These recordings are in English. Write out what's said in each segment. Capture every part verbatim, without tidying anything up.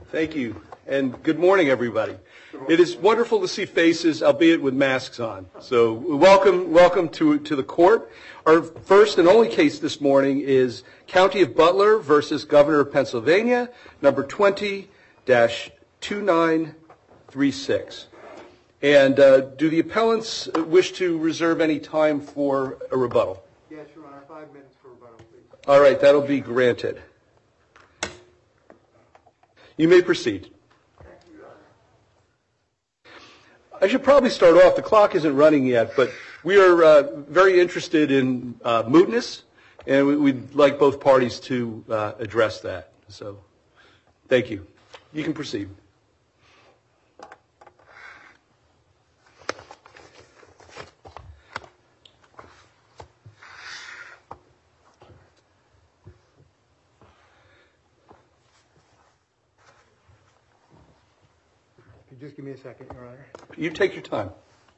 Thank you, and good morning, everybody. It is wonderful to see faces, albeit with masks on. So welcome, welcome to, to the court. Our first and only case this morning is County of Butler versus Governor of Pennsylvania, number twenty dash two nine three six. And uh, do the appellants wish to reserve any time for a rebuttal? Yes, Your Honor, five minutes for rebuttal, please. All right, that'll be granted. You may proceed. Thank you, Your Honor. I should probably start off. The clock isn't running yet, but we are uh, very interested in uh, mootness, and we, we'd like both parties to uh, address that. So, thank you. You can proceed. Just give me a second, Your Honor. You take your time.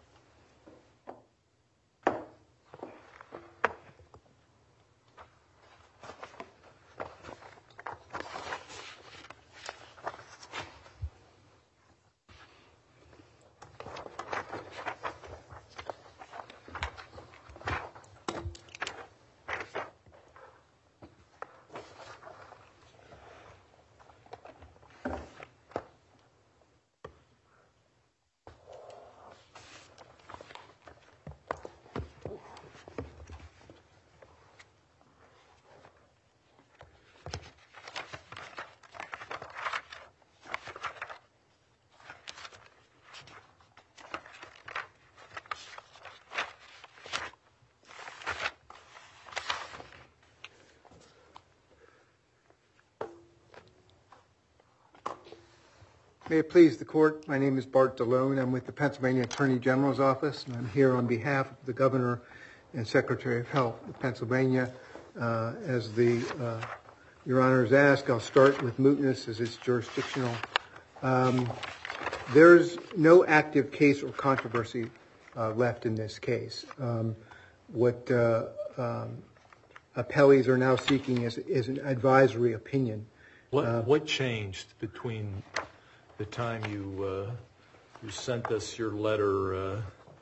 May it please the court, my name is Bart DeLone. I'm with the Pennsylvania Attorney General's Office, and I'm here on behalf of the Governor and Secretary of Health of Pennsylvania. Uh, as the uh, Your Honors asked, I'll start with mootness as it's jurisdictional. Um, there's no active case or controversy uh, left in this case. Um, what uh, um, appellees are now seeking is, is an advisory opinion. What, uh, what changed between the time you uh, you sent us your letter uh,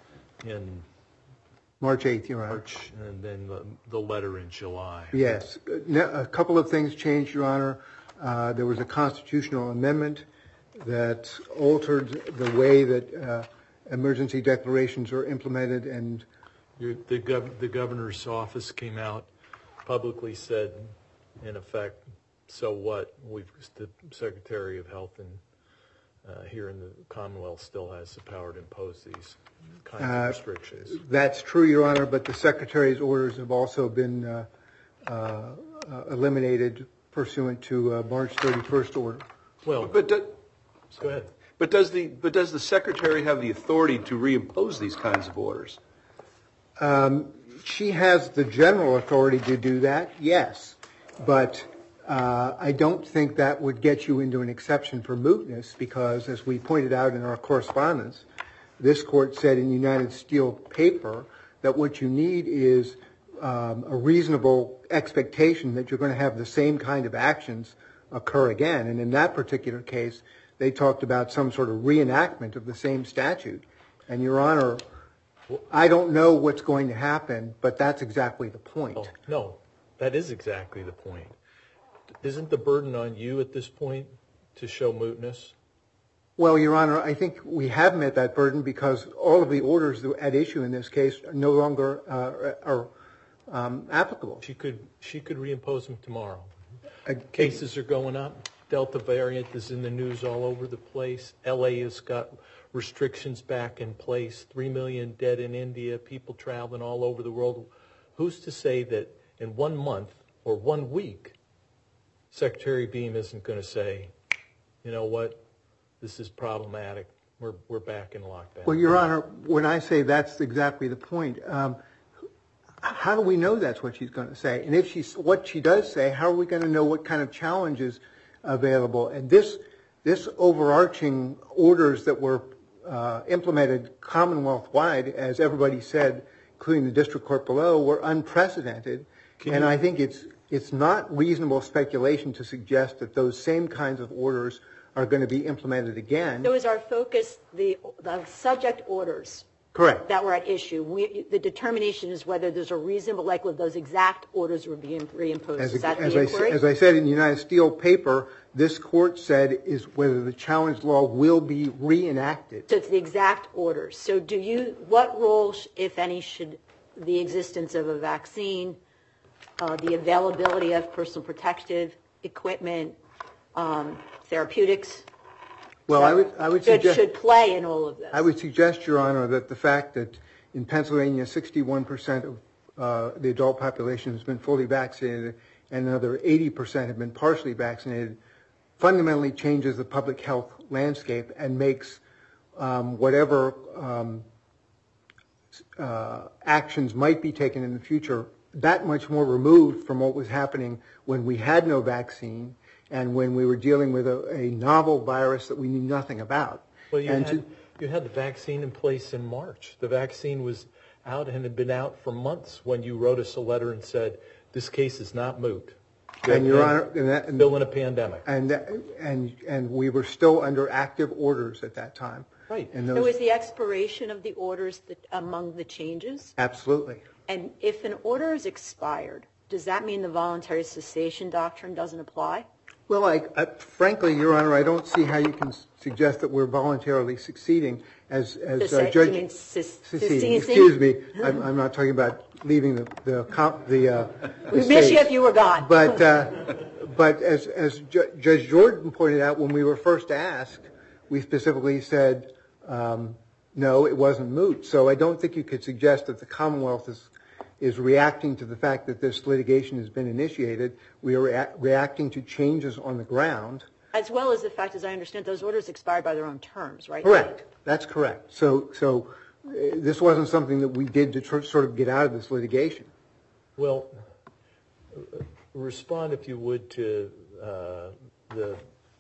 in March eighth, Your Honor. March, and then the, the letter in July? Yes. A couple of things changed, Your Honor. Uh, there was a constitutional amendment that altered the way that uh, emergency declarations are implemented, and Your, the, gov- the governor's office came out, publicly said, in effect, so what? We've the Secretary of Health and Uh, here in the Commonwealth still has the power to impose these kinds of restrictions. Uh, that's true, Your Honor, but the Secretary's orders have also been uh, uh, uh, eliminated pursuant to uh, March thirty-first order. Well, But do, go ahead. But does the but does the Secretary have the authority to reimpose these kinds of orders? Um, she has the general authority to do that, yes, but Uh, I don't think that would get you into an exception for mootness because, as we pointed out in our correspondence, this court said in United Steel paper that what you need is um, a reasonable expectation that you're going to have the same kind of actions occur again. And in that particular case, they talked about some sort of reenactment of the same statute. And, Your Honor, I don't know what's going to happen, but that's exactly the point. Oh, no, that is exactly the point. Isn't the burden on you at this point to show mootness? Well, Your Honor, I think we have met that burden because all of the orders at issue in this case are no longer uh, are um, applicable. She could she could reimpose them tomorrow. Uh, Cases are going up. Delta variant is in the news all over the place. L A has got restrictions back in place. Three million dead in India. People traveling all over the world. Who's to say that in one month or one week, Secretary Beam isn't going to say, you know what, this is problematic. We're we're back in lockdown. Well, Your Honor, when I say that's exactly the point, um, how do we know that's what she's going to say? And if she's what she does say, how are we going to know what kind of challenges available? And this this overarching orders that were uh, implemented Commonwealth-wide, as everybody said, including the district court below, were unprecedented. Can and you- I think it's It's not reasonable speculation to suggest that those same kinds of orders are going to be implemented again. So is our focus the, the subject orders? Correct. That were at issue. We, the determination is whether there's a reasonable likelihood those exact orders were being reimposed. As, is that as, the I, inquiry? as I said in the United Steel paper, this court said is whether the challenge law will be reenacted. So it's the exact orders. So do you, what role, if any, should the existence of a vaccine, uh, the availability of personal protective equipment, um, therapeutics, Well, I would, I would should, suggest, should play in all of this? I would suggest, Your Honor, that the fact that in Pennsylvania, sixty-one percent of uh, the adult population has been fully vaccinated and another eighty percent have been partially vaccinated fundamentally changes the public health landscape and makes um, whatever um, uh, actions might be taken in the future that much more removed from what was happening when we had no vaccine and when we were dealing with a, a novel virus that we knew nothing about. Well, you and had, to, you had the vaccine in place in March. The vaccine was out and had been out for months when you wrote us a letter and said, this case is not moot. and Your Honor, and that, and, still in a pandemic. and, that, and and we were still under active orders at that time. Right. And So those, is the expiration of the orders that, among the changes? absolutely. And if an order is expired, does that mean the voluntary cessation doctrine doesn't apply? Well, I, I, frankly, Your Honor, I don't see how you can s- suggest that we're voluntarily succeeding as as Cessa- uh, you Judge. mean cis- Seceding. seceding? Excuse me, I'm, I'm not talking about leaving the the comp, the. Uh, We the miss stage. you if you were gone. But uh, but as as Ju- Judge Jordan pointed out, when we were first asked, we specifically said um, no, it wasn't moot. So I don't think you could suggest that the Commonwealth is is reacting to the fact that this litigation has been initiated. We are rea- reacting to changes on the ground. As well as the fact, as I understand, those orders expired by their own terms, right? Correct. That's correct. So so uh, this wasn't something that we did to tr- sort of get out of this litigation. Well, respond, if you would, to uh, the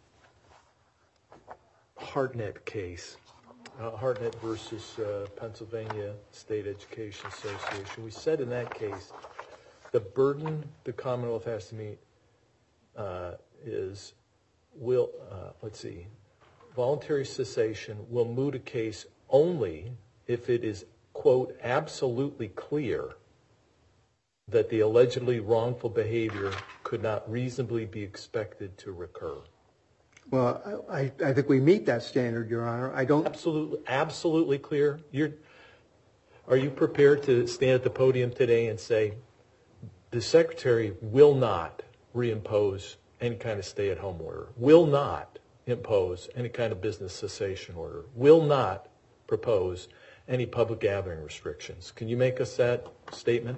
Hartnett case, uh, Hartnett versus uh, Pennsylvania State Education Association. We said in that case, the burden the Commonwealth has to meet uh, is, will, uh, let's see, voluntary cessation will moot a case only if it is, quote, absolutely clear that the allegedly wrongful behavior could not reasonably be expected to recur. Well, I, I think we meet that standard, Your Honor. I don't. Absolutely, absolutely clear. You're, are you prepared to stand at the podium today and say, the Secretary will not reimpose any kind of stay-at-home order, will not impose any kind of business cessation order, will not propose any public gathering restrictions? Can you make us that statement?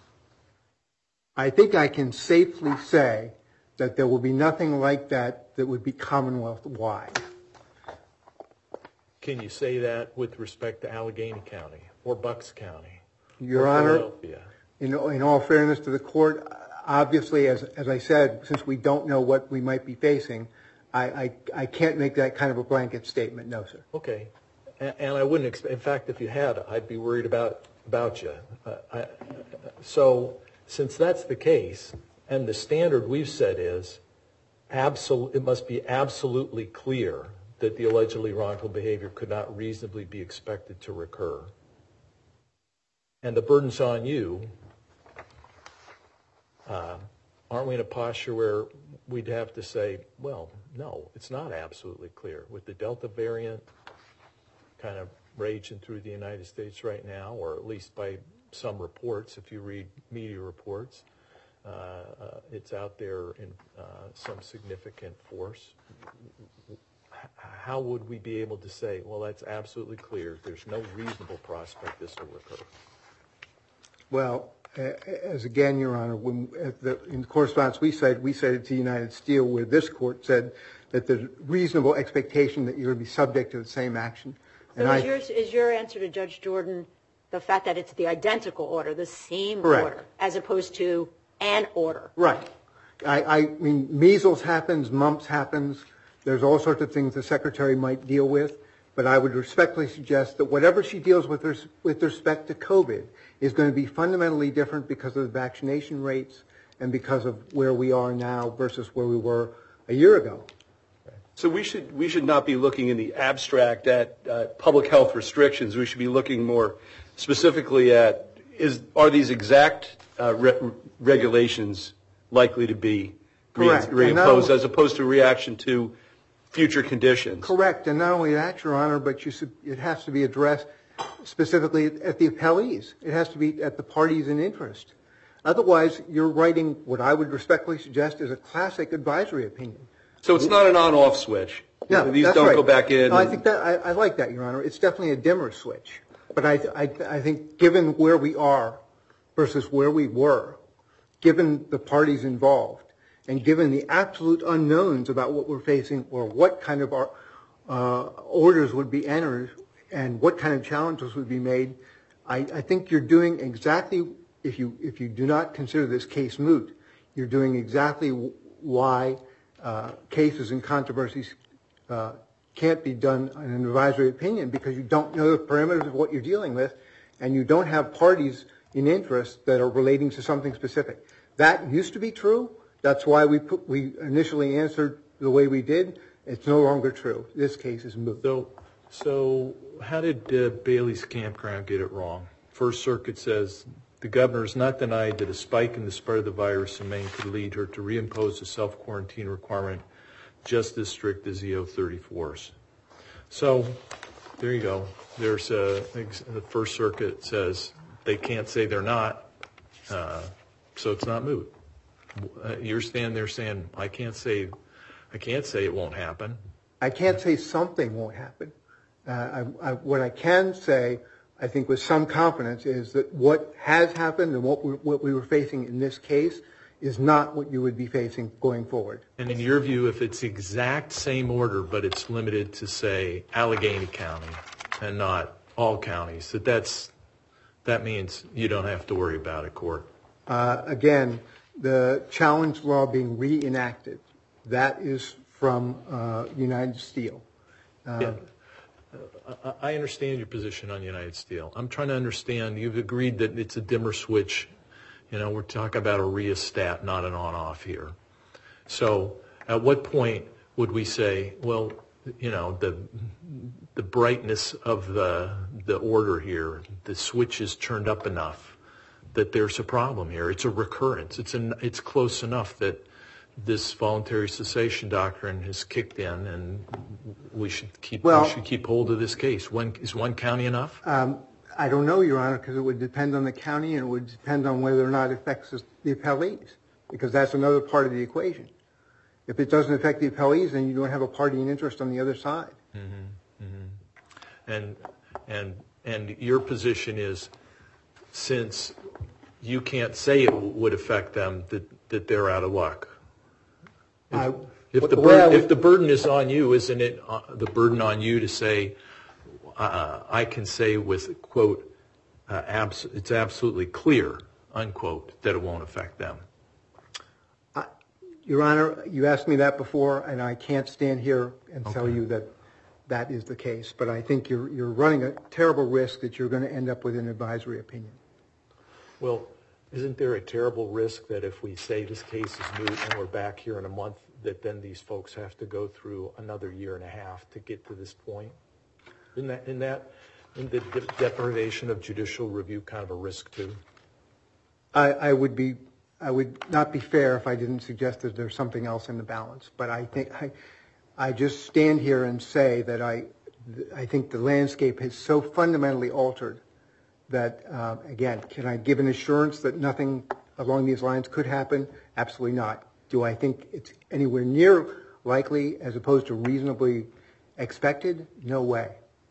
I think I can safely say that there will be nothing like that that would be Commonwealth-wide. Can you say that with respect to Allegheny County or Bucks County? Your or Honor, Philadelphia? in, in all fairness to the court, obviously, as, as I said, since we don't know what we might be facing, I, I, I can't make that kind of a blanket statement, no, sir. Okay. And, and I wouldn't expect, in fact, if you had, I'd be worried about, about you. Uh, I, so since that's the case, and the standard we've said is, absolute, it must be absolutely clear that the allegedly wrongful behavior could not reasonably be expected to recur. And the burden's on you. Uh, aren't we in a posture where we'd have to say, well, no, it's not absolutely clear. With the Delta variant kind of raging through the United States right now, or at least by some reports, if you read media reports, uh, uh, it's out there in uh, some significant force. How would we be able to say, well, that's absolutely clear, there's no reasonable prospect this will recur? Well, as again, Your Honor, when at the, in correspondence we said, we said it to United Steel, where this court said that there's reasonable expectation that you're going to be subject to the same action. So And is, I, your, is your answer to Judge Jordan the fact that it's the identical order, the same Correct. order, as opposed to an order? right. I, I mean, measles happens, mumps happens. There's all sorts of things the Secretary might deal with. But I would respectfully suggest that whatever she deals with res- with respect to COVID is going to be fundamentally different because of the vaccination rates and because of where we are now versus where we were a year ago. So we should we should not be looking in the abstract at uh, public health restrictions. We should be looking more specifically at is are these exact uh, re- regulations likely to be Correct. re- reimposed as opposed to reaction to future conditions? Correct, and not only that, Your Honor, but you should, it has to be addressed specifically at the appellees. It has to be at the parties in interest. Otherwise, you're writing what I would respectfully suggest is a classic advisory opinion. So it's not an on-off switch. No, These that's don't right. go back in. No, I and- think that I, I like that, Your Honor. It's definitely a dimmer switch. But I, I, I think given where we are versus where we were, given the parties involved, and given the absolute unknowns about what we're facing or what kind of our, uh, orders would be entered and what kind of challenges would be made, I, I think you're doing exactly, if you if you do not consider this case moot, you're doing exactly why uh, cases and controversies uh, can't be done in an advisory opinion, because you don't know the parameters of what you're dealing with, and you don't have parties in interest that are relating to something specific. That used to be true. That's why we put, we initially answered the way we did. It's no longer true. This case is moot. So, so how did uh, Bailey's Campground get it wrong? First Circuit says the governor is not denied that a spike in the spread of the virus in Maine could lead her to reimpose a self-quarantine requirement just as strict as E O thirty-fours. So there you go. There's a, the First Circuit says they can't say they're not, uh, so it's not moot. Uh, you're standing there saying, I can't say, I can't say it won't happen. I can't say something won't happen. Uh, I, I, what I can say, I think with some confidence, is that what has happened and what we, what we were facing in this case is not what you would be facing going forward. And in your view, if it's the exact same order, but it's limited to, say, Allegheny County and not all counties, that that's, that means you don't have to worry about it, Court? Uh, again, the challenge law being reenacted, that is from uh, United Steel. Uh, yeah. uh, I understand your position on United Steel. I'm trying to understand, you've agreed that it's a dimmer switch. You know, we're talking about a rheostat, not an on-off here. So at what point would we say, well, you know, the the brightness of the the order here, the switch is turned up enough that there's a problem here. It's a recurrence. It's an, it's close enough that this voluntary cessation doctrine has kicked in, and we should keep well, we should keep hold of this case. When, is one county enough? Um, I don't know, Your Honor, because it would depend on the county, and it would depend on whether or not it affects the appellees, because that's another part of the equation. If it doesn't affect the appellees, then you don't have a party in interest on the other side. Mm-hmm, mm-hmm. And and and your position is, since you can't say it would affect them, that that they're out of luck. If, I, if the the burden, would, if the burden is on you, isn't it uh, the burden on you to say? Uh, I can say with, quote, uh, abs- it's absolutely clear, unquote, that it won't affect them. I, Your Honor, you asked me that before, and I can't stand here and Okay. tell you that that is the case. But I think you're you're running a terrible risk that you're going to end up with an advisory opinion. Well, isn't there a terrible risk that if we say this case is moot and we're back here in a month, that then these folks have to go through another year and a half to get to this point? Isn't that, in that, in the de- deprivation of judicial review kind of a risk too? I, I would be, I would not be fair if I didn't suggest that there's something else in the balance. But I think I, I just stand here and say that I, I think the landscape has so fundamentally altered that, uh, again, can I give an assurance that nothing along these lines could happen? Absolutely not. Do I think it's anywhere near likely as opposed to reasonably expected? No way.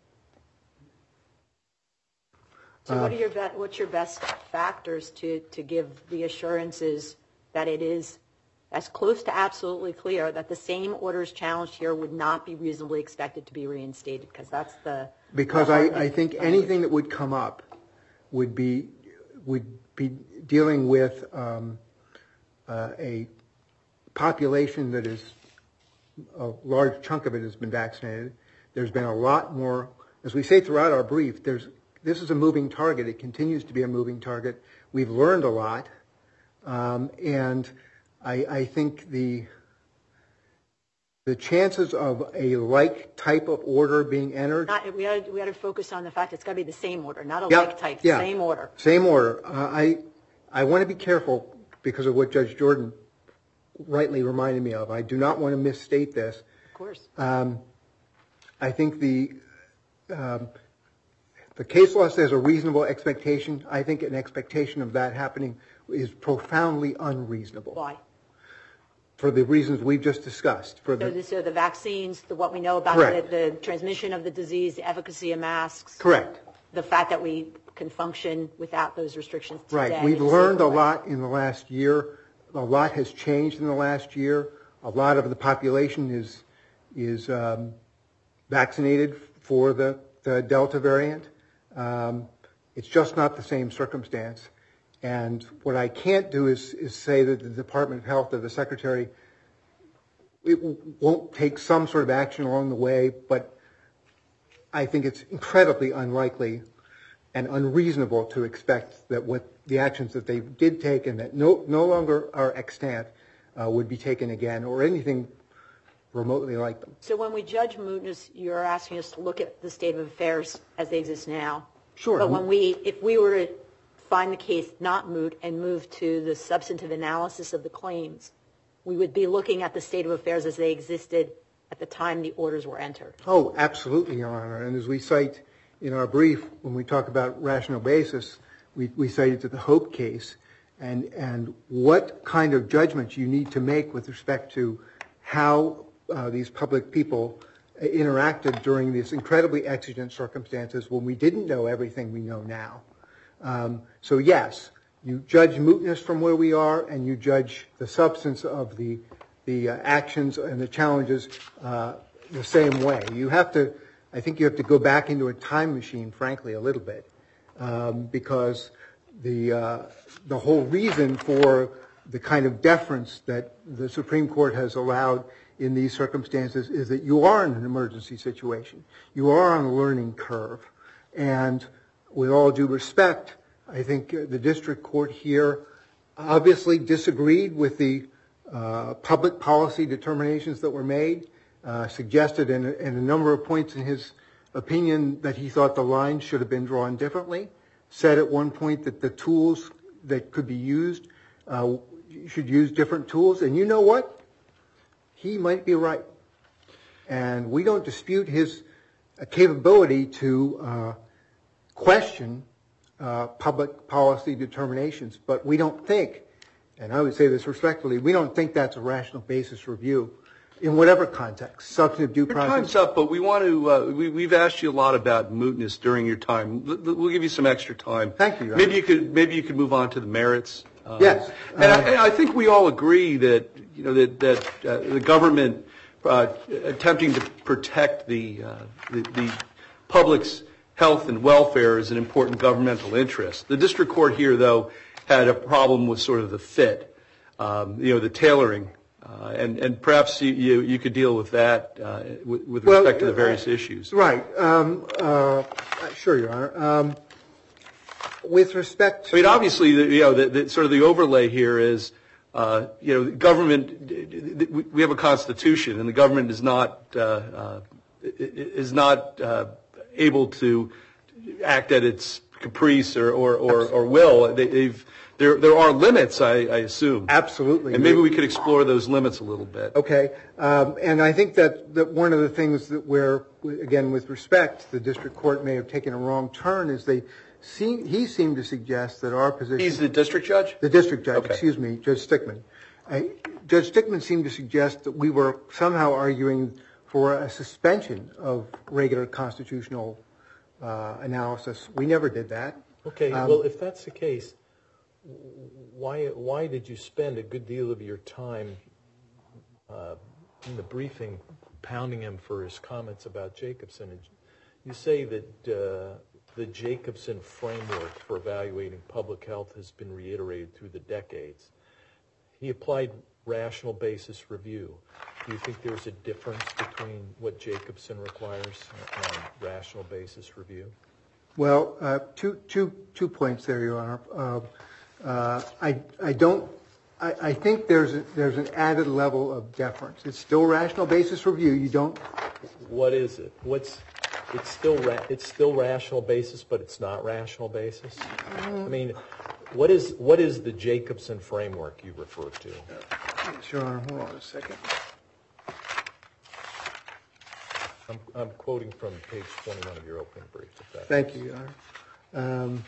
So what are your be- what's your best factors to, to give the assurances that it is as close to absolutely clear that the same orders challenged here would not be reasonably expected to be reinstated? Because that's the because the I, I think anything that would come up would be would be dealing with um, uh, a population that is a large chunk of it has been vaccinated. There's been a lot more, as we say throughout our brief. There's This is a moving target. It continues to be a moving target. We've learned a lot. Um, and I, I think the the chances of a like type of order being entered. Not, we had we had to focus on the fact it's got to be the same order, not a Yeah, like type, yeah. same order. Same order. Uh, I I want to be careful because of what Judge Jordan rightly reminded me of. I do not want to misstate this. Of course. Um, I think the um, the case law says a reasonable expectation. I think an expectation of that happening is profoundly unreasonable. Why? For the reasons we've just discussed. For So the the, so the vaccines, the, what we know about Correct. the, the transmission of the disease, the efficacy of masks. correct. The fact that we can function without those restrictions today. Right. We've in a learned a safer way. lot in the last year. A lot has changed in the last year. A lot of the population is is um, vaccinated for the, the Delta variant. Um, it's just not the same circumstance. And what I can't do is, is say that the Department of Health or the Secretary it won't take some sort of action along the way, but I think it's incredibly unlikely and unreasonable to expect that what the actions that they did take and that no, no longer are extant uh, would be taken again or anything remotely like them. So when we judge mootness, you're asking us to look at the state of affairs as they exist now. Sure. But when we, if we were to find the case not moot and move to the substantive analysis of the claims, we would be looking at the state of affairs as they existed at the time the orders were entered. Oh, absolutely, Your Honor. And as we cite in our brief, when we talk about rational basis, we, we cited to the Hope case and, and what kind of judgments you need to make with respect to how uh, these public people interacted during these incredibly exigent circumstances when we didn't know everything we know now. Um, so, yes, you judge mootness from where we are and you judge the substance of the, the uh, actions and the challenges uh, the same way. You have to, I think you have to go back into a time machine, frankly, a little bit, um, because the, uh, the whole reason for the kind of deference that the Supreme Court has allowed in these circumstances is that you are in an emergency situation. You are on a learning curve. And with all due respect, I think the district court here obviously disagreed with the uh, public policy determinations that were made, uh, suggested in a, in a number of points in his opinion that he thought the lines should have been drawn differently, said at one point that the tools that could be used uh, should use different tools. And you know what? He might be right. And we don't dispute his uh, capability to uh, question uh, public policy determinations, but we don't think, and I would say this respectfully, we don't think that's a rational basis review in whatever context, substantive due Your process. time's up, but we want to, uh, we, we've asked you a lot about mootness during your time. L- We'll give you some extra time. Thank you, Your Maybe Honor. you could, maybe you could move on to the merits. Um, Yes. And I, and I think we all agree that, you know, that, that uh, the government uh, attempting to protect the, uh, the, the public's health and welfare is an important governmental interest. The district court here, though, had a problem with sort of the fit, um, you know, the tailoring. Uh, and, and perhaps you, you, you could deal with that uh, with, with Well, respect to the uh, various issues. Right. Um, uh, sure, Your Honor. Um, with respect to... I mean, obviously, the, you know, the, the, sort of the overlay here is, uh, you know, the government, we have a constitution, and the government is not, uh, uh, is not uh, able to act at its caprice or, or, or, or will. They, they've, there, there are limits, I, I assume. Absolutely. And maybe we could explore those limits a little bit. Okay. Um, and I think that, that one of the things that where, again, with respect, the district court may have taken a wrong turn is they seem, he seemed to suggest that our position... He's the district judge? The district judge, Okay. excuse me, Judge Stickman. Uh, Judge Stickman seemed to suggest that we were somehow arguing for a suspension of regular constitutional uh, analysis. We never did that. Okay, Um, well, if that's the case, why why did you spend a good deal of your time uh, in the briefing pounding him for his comments about Jacobson? And you say that uh, the Jacobson framework for evaluating public health has been reiterated through the decades. He applied rational basis review. Do you think there's a difference between what Jacobson requires and rational basis review? Well, uh, two, two, two points there, Your Honor. Uh, uh, I, I don't I, I think there's a, there's an added level of deference. It's still rational basis review. You don't. What is it? What's it's still ra- it's still rational basis, but it's not rational basis. I mean, what is what is the Jacobson framework you refer to? Your Honor, hold on a second. I'm, I'm quoting from page twenty-one of your opening brief. If that Thank you, Your Honor. Um,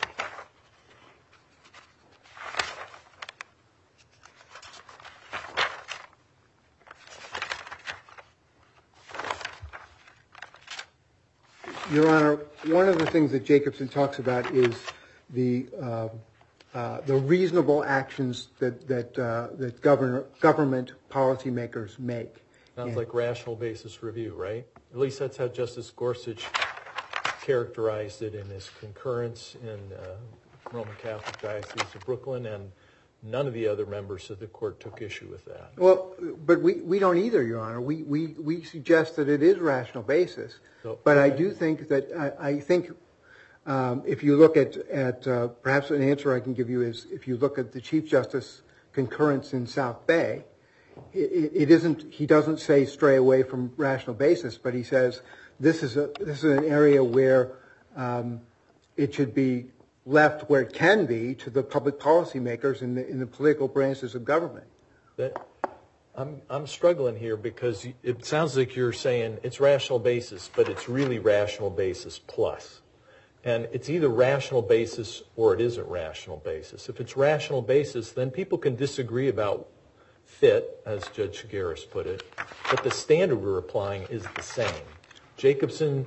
Your Honor, one of the things that Jacobson talks about is the uh, uh, the reasonable actions that that uh, that governor, government policymakers make. sounds And- like rational basis review, right? At least that's how Justice Gorsuch characterized it in his concurrence in uh, Roman Catholic Diocese of Brooklyn, and none of the other members of the court took issue with that. Well, but we, we don't either, Your Honor. We, we, we suggest that it is rational basis. So- But I do think that, I, I think um, if you look at, at uh, perhaps an answer I can give you is if you look at the Chief Justice concurrence in South Bay, it, it isn't, he doesn't say stray away from rational basis, but he says this is a, this is an area where um, it should be left where it can be to the public policymakers in the in the political branches of government. That I'm I'm struggling here because it sounds like you're saying it's rational basis, but it's really rational basis plus. And it's either rational basis or it isn't rational basis. If it's rational basis, then people can disagree about fit, as Judge Shigaris put it, but the standard we're applying is the same. Jacobson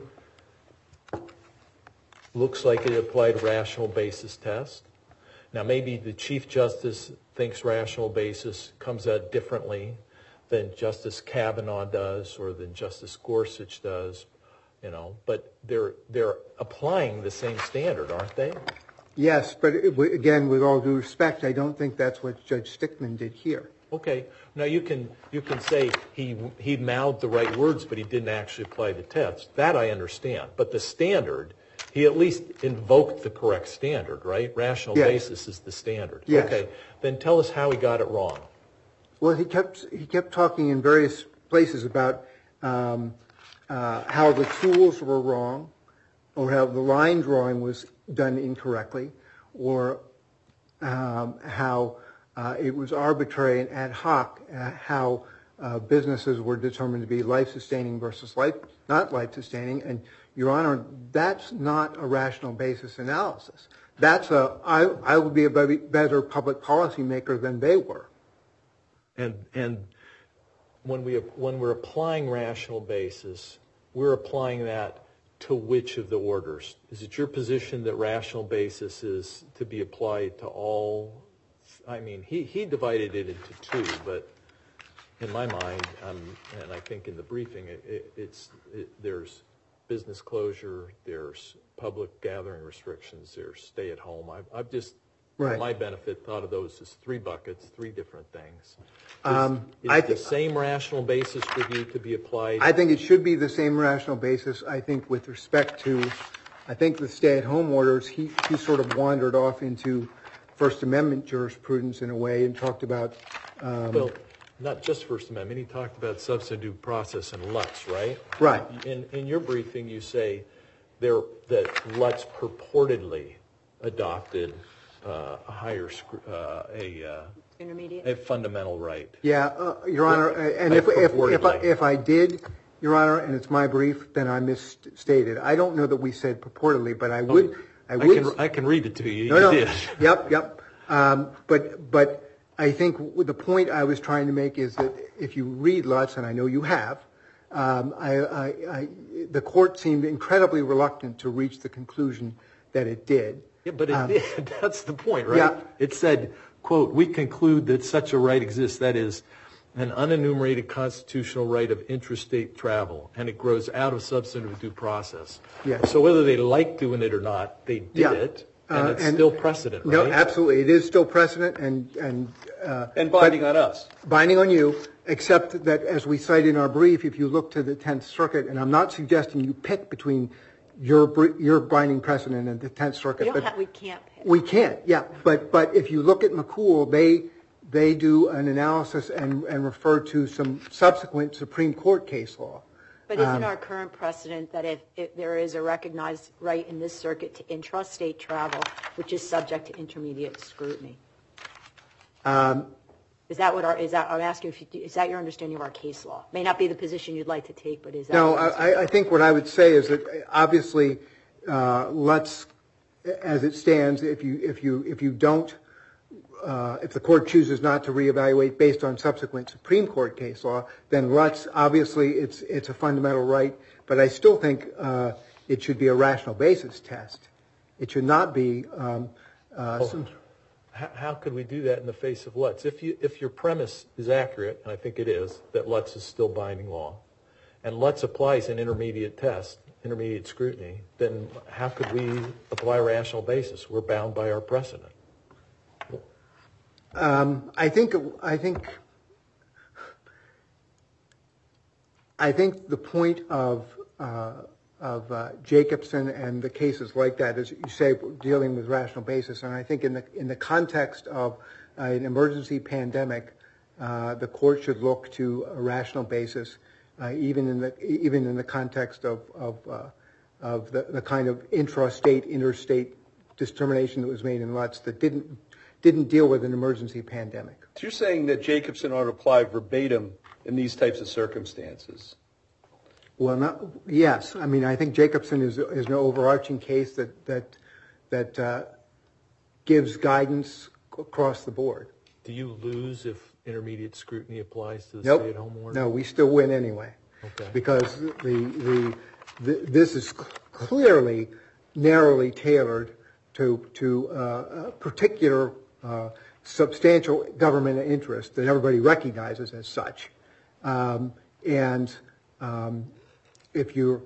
looks like it applied a rational basis test. Now, maybe the Chief Justice thinks rational basis comes out differently than Justice Kavanaugh does or than Justice Gorsuch does, you know, but they're they're applying the same standard, aren't they? Yes, but it, again, with all due respect, I don't think that's what Judge Stickman did here. Okay. Now you can you can say he he mouthed the right words, but he didn't actually apply the test. That I understand. But the standard, he at least invoked the correct standard, right? Rational Yes. basis is the standard. Yes. Okay. Then tell us how he got it wrong. Well, he kept he kept talking in various places about um, uh, how the tools were wrong, or how the line drawing was done incorrectly, or um, how uh, it was arbitrary and ad hoc, uh, how uh, businesses were determined to be life-sustaining versus life not life-sustaining. And, Your Honor, that's not a rational basis analysis. That's a I I would be a better public policymaker than they were. And and when we when we're applying rational basis, we're applying that to which of the orders? Is it your position that rational basis is to be applied to all? I mean, he, he divided it into two, but in my mind, um, and I think in the briefing, it, it, it's it, there's business closure, there's public gathering restrictions, there's stay at home. I've, I've just, Right. for my benefit, thought of those as three buckets, three different things. Is, Um, is I the th- same rational basis review to be applied? I think it should be the same rational basis. I think with respect to, I think the stay-at-home orders, he, he sort of wandered off into First Amendment jurisprudence in a way and talked about. Um, Well, not just First Amendment. He talked about substantive process and Lutz, right? Right. In in your briefing, you say there that Lutz purportedly adopted uh, a higher sc- uh, a uh, Intermediate? a fundamental right. Yeah, uh, Your Honor, uh, and I if, if, if, I, purportedly. if I did, Your Honor, and it's my brief, then I misstated. I don't know that we said purportedly, but I would, I I would. can I can read it to you. No, you no. did. Yep, yep. Um, but but I think w- the point I was trying to make is that if you read Lutz, and I know you have, um, I, I, I, the court seemed incredibly reluctant to reach the conclusion that it did. Yeah, but it Um, did. That's the point, right? yeah. It said, quote, "We conclude that such a right exists, that is, an unenumerated constitutional right of interstate travel, and it grows out of substantive due process." Yes. So whether they like doing it or not, they did Yeah. it, and Uh, it's and- still precedent, right? No, absolutely. It is still precedent and, and, uh, And binding on us. binding on you, except that as we cite in our brief, if you look to the Tenth Circuit, and I'm not suggesting you pick between your br- your binding precedent and the Tenth We Circuit, don't but have, we can't pick. we can't, yeah. But but if you look at McCool, they they do an analysis and, and refer to some subsequent Supreme Court case law. But isn't our current precedent that if, if there is a recognized right in this circuit to intrastate travel, which is subject to intermediate scrutiny? Um, is that what our, is that, I'm asking if you, is that your understanding of our case law? May not be the position you'd like to take, but is that? No, I, I think what I would say is that obviously, uh, let's, as it stands, if you, if you, if you don't, Uh, if the court chooses not to reevaluate based on subsequent Supreme Court case law, then let's, obviously it's it's a fundamental right, but I still think uh, it should be a rational basis test. It should not be um, uh, Oh, some... how, how could we do that in the face of Lutz? If you if your premise is accurate, and I think it is, that Lutz is still binding law, and Lutz applies an intermediate test, intermediate scrutiny, then how could we apply a rational basis? We're bound by our precedent. Um, I think I think I think the point of uh, of uh, Jacobson and the cases like that is, you say, dealing with rational basis, and I think in the in the context of uh, an emergency pandemic, uh, the court should look to a rational basis, uh, even in the even in the context of of uh, of the, the kind of intrastate, interstate determination that was made in Lutz that didn't. didn't deal with an emergency pandemic. So you're saying that Jacobson ought to apply verbatim in these types of circumstances? Well, not, yes. I mean, I think Jacobson is is an overarching case that that that uh, gives guidance across the board. Do you lose if intermediate scrutiny applies to the Nope. stay-at-home order? No, we still win anyway. Okay. Because the the, the this is clearly narrowly tailored to to uh, a particular uh, substantial government interest that everybody recognizes as such, um, and um, if you're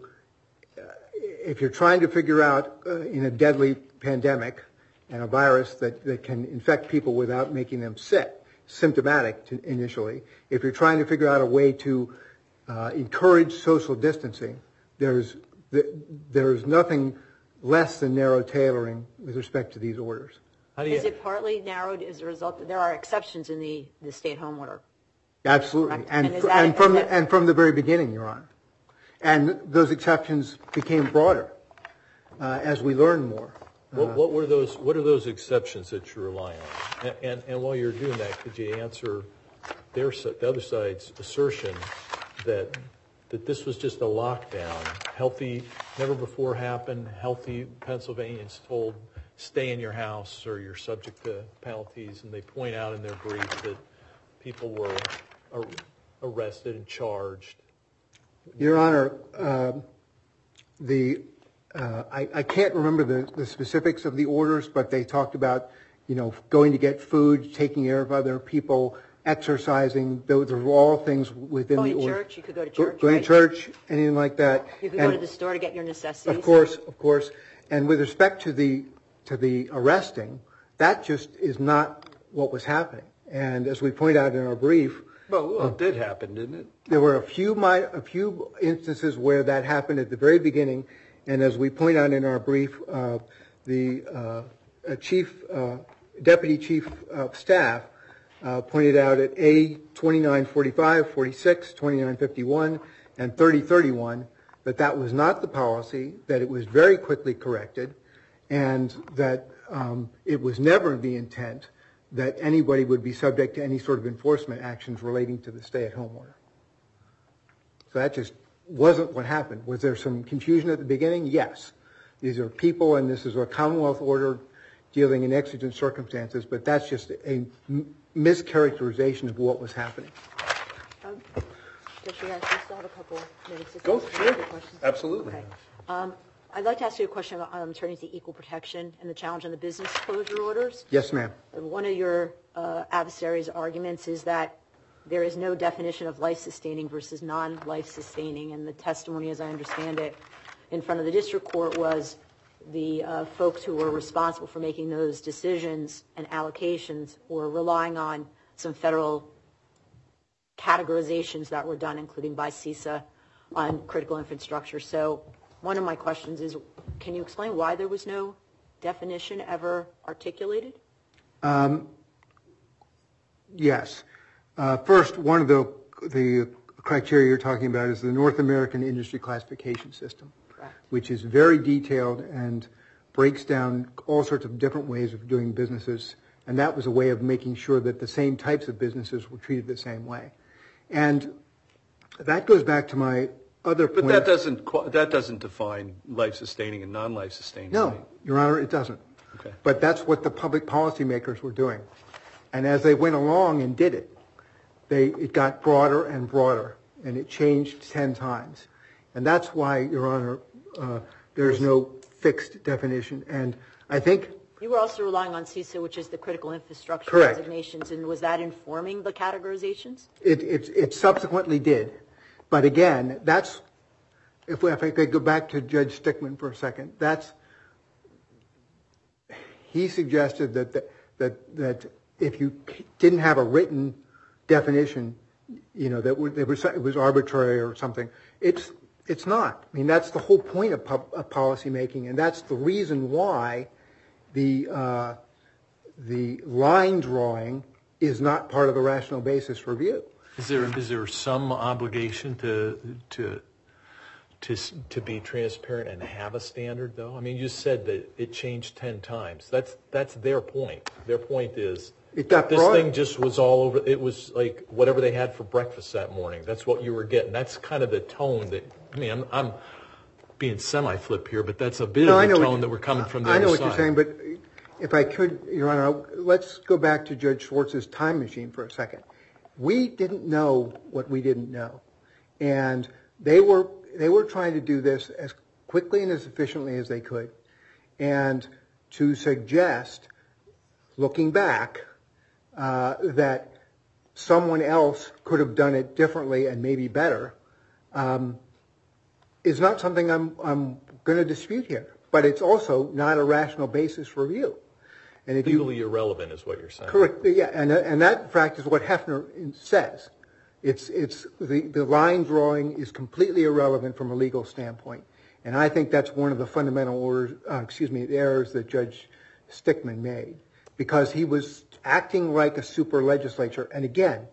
uh, if you're trying to figure out uh, in a deadly pandemic and a virus that, that can infect people without making them sick, symptomatic to initially, if you're trying to figure out a way to uh, encourage social distancing, there's there's nothing less than narrow tailoring with respect to these orders. How do you, Is it partly narrowed as a result that there are exceptions in the, the stay-at-home order? Absolutely, Correct. and And is fr- that- and from is the, that- and from the very beginning, Your Honor, and those exceptions became broader uh, as we learned more. what, what were those? What are those exceptions that you rely on? And, and, and while you're doing that, could you answer their si- the other side's assertion that that this was just a lockdown? Healthy, never before happened. Healthy Pennsylvanians told, stay in your house or you're subject to penalties, and they point out in their brief that people were ar- arrested and charged. Your Honor, uh, the uh, I, I can't remember the, the specifics of the orders, but they talked about, you know, going to get food, taking care of other people, exercising. Those are all things within Going the to order. church, you could go to Go- church, Going right? to church, anything like that. You could And- go to the store to get your necessities. Of course, of course. And with respect to the to the arresting, that just is not what was happening. And as we point out in our brief, Well, well it did happen, didn't it? there were a few mi- a few instances where that happened at the very beginning. And as we point out in our brief, uh, the uh, uh, chief, uh, deputy chief of staff uh, pointed out at A twenty-nine forty-five, forty-six, twenty-nine fifty-one, and thirty thirty-one that that was not the policy, that it was very quickly corrected, and that um, it was never the intent that anybody would be subject to any sort of enforcement actions relating to the stay-at-home order. So that just wasn't what happened. Was there some confusion at the beginning? Yes. These are people, and this is a Commonwealth order dealing in exigent circumstances, but that's just a m- mischaracterization of what was happening. Um, Judge Regatta, we still have a couple minutes. to Go, ask sure. your questions. Absolutely. Okay. Um, I'd like to ask you a question about um, turning to equal protection and the challenge on the business closure orders. Yes, ma'am. And one of your uh, adversaries' arguments is that there is no definition of life-sustaining versus non-life-sustaining, and the testimony, as I understand it, in front of the district court was the uh, folks who were responsible for making those decisions and allocations were relying on some federal categorizations that were done, including by CISA, on critical infrastructure. So one of my questions is, can you explain why there was no definition ever articulated? Um, Yes. Uh, first, one of the the criteria you're talking about is the North American Industry Classification System, correct, which is very detailed and breaks down all sorts of different ways of doing businesses. And that was a way of making sure that the same types of businesses were treated the same way. And that goes back to my other point. But that doesn't that doesn't define life-sustaining and non-life-sustaining. No, right? Your Honor, it doesn't. Okay. But that's what the public policymakers were doing. And as they went along and did it, they it got broader and broader, and it changed ten times. And that's why, Your Honor, uh, there's no fixed definition. And I think... You were also relying on CISA, which is the critical infrastructure Correct. designations, and was that informing the categorizations? It, it, it subsequently did. But again, that's, if, we, if I could go back to Judge Stickman for a second, that's, he suggested that, that, that, that if you didn't have a written definition, you know, that would, it was, it was arbitrary or something. It's, it's not. I mean, that's the whole point of, pub, of policy making, and that's the reason why the uh, the line drawing is not part of the rational basis review. Is there is there some obligation to to to to be transparent and have a standard, though? I mean, you said that it changed ten times. That's that's their point. Their point is it got this broad. thing just was all over. It was like whatever they had for breakfast that morning. That's what you were getting. That's kind of the tone that. I mean, I'm. I'm being semi-flip here, but that's a bit no, of the tone you, that we're coming from the I other know what side. you're saying, but if I could, Your Honor, let's go back to Judge Schwartz's time machine for a second. We didn't know what we didn't know, and they were they were trying to do this as quickly and as efficiently as they could, and to suggest, looking back, uh, that someone else could have done it differently and maybe better. Um, is not something I'm I'm going to dispute here, but it's also not a rational basis review. And if Legally you, irrelevant is what you're saying. Correct, yeah, and and that in fact is what Hefner says. It's it's the, the line drawing is completely irrelevant from a legal standpoint, and I think that's one of the fundamental orders, uh, excuse me, errors that Judge Stickman made, because he was acting like a super legislature. And again,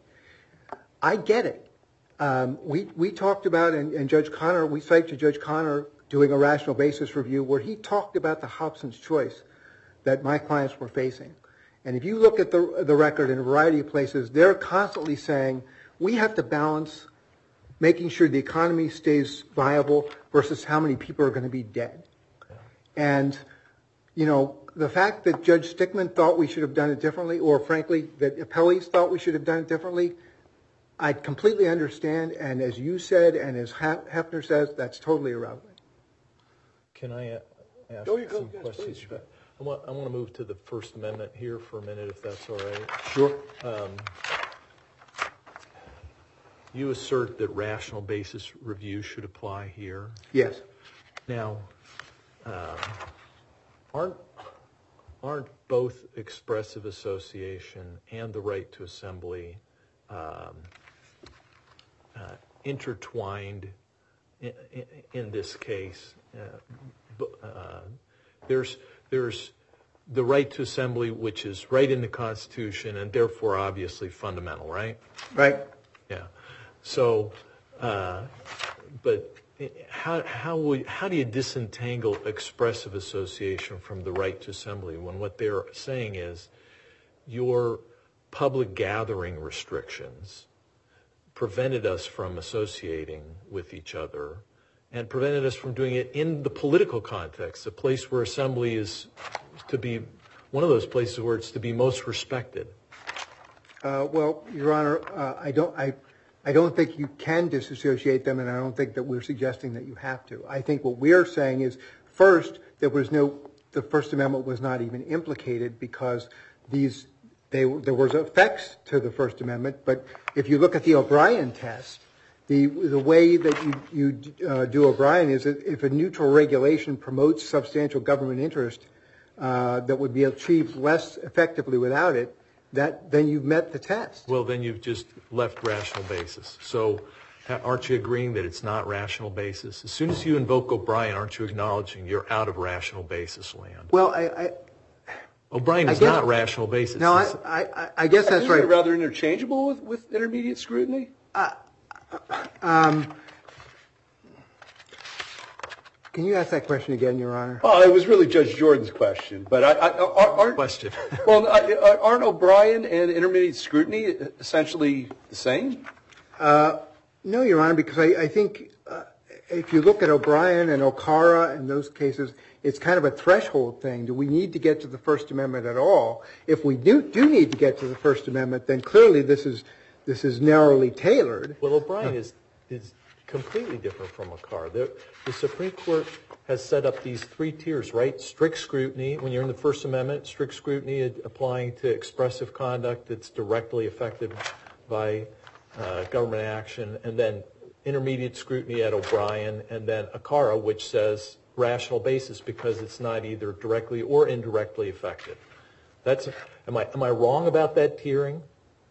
I get it. Um, we, we talked about, and, and Judge Connor, we cite to Judge Connor doing a rational basis review where he talked about the Hobson's choice that my clients were facing. And if you look at the, the record in a variety of places, they're constantly saying, we have to balance making sure the economy stays viable versus how many people are going to be dead. And, you know, the fact that Judge Stickman thought we should have done it differently, or frankly, that appellees thought we should have done it differently, I completely understand, and as you said, and as Hefner says, that's totally irrelevant. Can I uh, ask Go, you go, some yes, questions? please. But I want I want to move to the First Amendment here for a minute, if that's all right. Sure. Um, you assert that rational basis review should apply here. Yes. Now, um, aren't aren't both expressive association and the right to assembly um, Uh, intertwined in, in, in this case? Uh, uh, there's there's the right to assembly, which is right in the Constitution and therefore obviously fundamental, right? Right. Yeah. So, uh, but how how would how do you disentangle expressive association from the right to assembly when what they're saying is your public gathering restrictions prevented us from associating with each other and prevented us from doing it in the political context, a place where assembly is to be one of those places where it's to be most respected? Uh, well, Your Honor, uh, I don't I, I don't think you can disassociate them, and I don't think that we're suggesting that you have to. I think what we're saying is, first, there was no, the First Amendment was not even implicated because these They, there was effects to the First Amendment, but if you look at the O'Brien test, the the way that you, you uh, do O'Brien is that if a neutral regulation promotes substantial government interest uh, that would be achieved less effectively without it, that then you've met the test. Well, then you've just left rational basis. So aren't you agreeing that it's not rational basis? As soon as you invoke O'Brien, aren't you acknowledging you're out of rational basis land? Well, I, I O'Brien is guess- not rational basis. No, I, It's- I, I- I guess that's Isn't it right. rather interchangeable with, with intermediate scrutiny? Can you ask that question again, Your Honor? Well, it was really Judge Jordan's question, but I, I, aren't, Question. well, I- aren't O'Brien and intermediate scrutiny essentially the same? No, Your Honor, because I, I think uh, if you look at O'Brien and O'Cara and those cases, it's kind of a threshold thing. Do we need to get to the First Amendment at all? If we do, do need to get to the First Amendment, then clearly this is this is narrowly tailored. Well, O'Brien is is completely different from O'Carr. The, the Supreme Court has set up these three tiers, right? Strict scrutiny, when you're in the First Amendment, strict scrutiny applying to expressive conduct that's directly affected by uh, government action, and then intermediate scrutiny at O'Brien, and then O'Cara, which says rational basis because it's not either directly or indirectly affected. That's am I am I wrong about that tiering?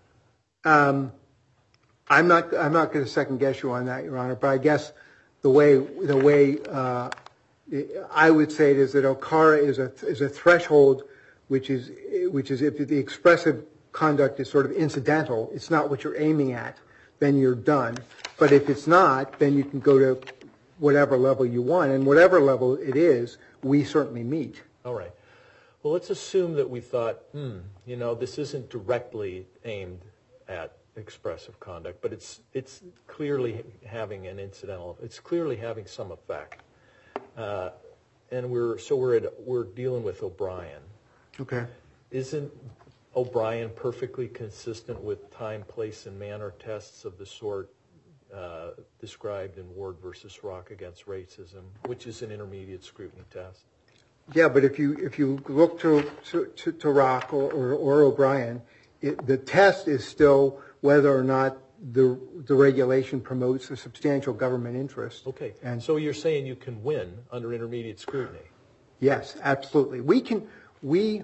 Um, I'm not. I'm not going to second guess you on that, Your Honor. But I guess the way the way uh, I would say it is that O'Cara is a is a threshold, which is which is if the expressive conduct is sort of incidental, it's not what you're aiming at, then you're done. But if it's not, then you can go to whatever level you want, and whatever level it is, we certainly meet. All right. Well, let's assume that we thought, hmm, you know, this isn't directly aimed at expressive conduct, but it's it's clearly having an incidental. It's clearly having some effect, uh, and we're so we're at, we're dealing with O'Brien. Okay. Isn't O'Brien perfectly consistent with time, place, and manner tests of the sort uh, described in Ward versus Rock against racism, which is an intermediate scrutiny test? Yeah, but if you if you look to to, to Rock or, or, or O'Brien, it, the test is still whether or not the the regulation promotes a substantial government interest. Okay. And so you're saying you can win under intermediate scrutiny? yes, absolutely. We can we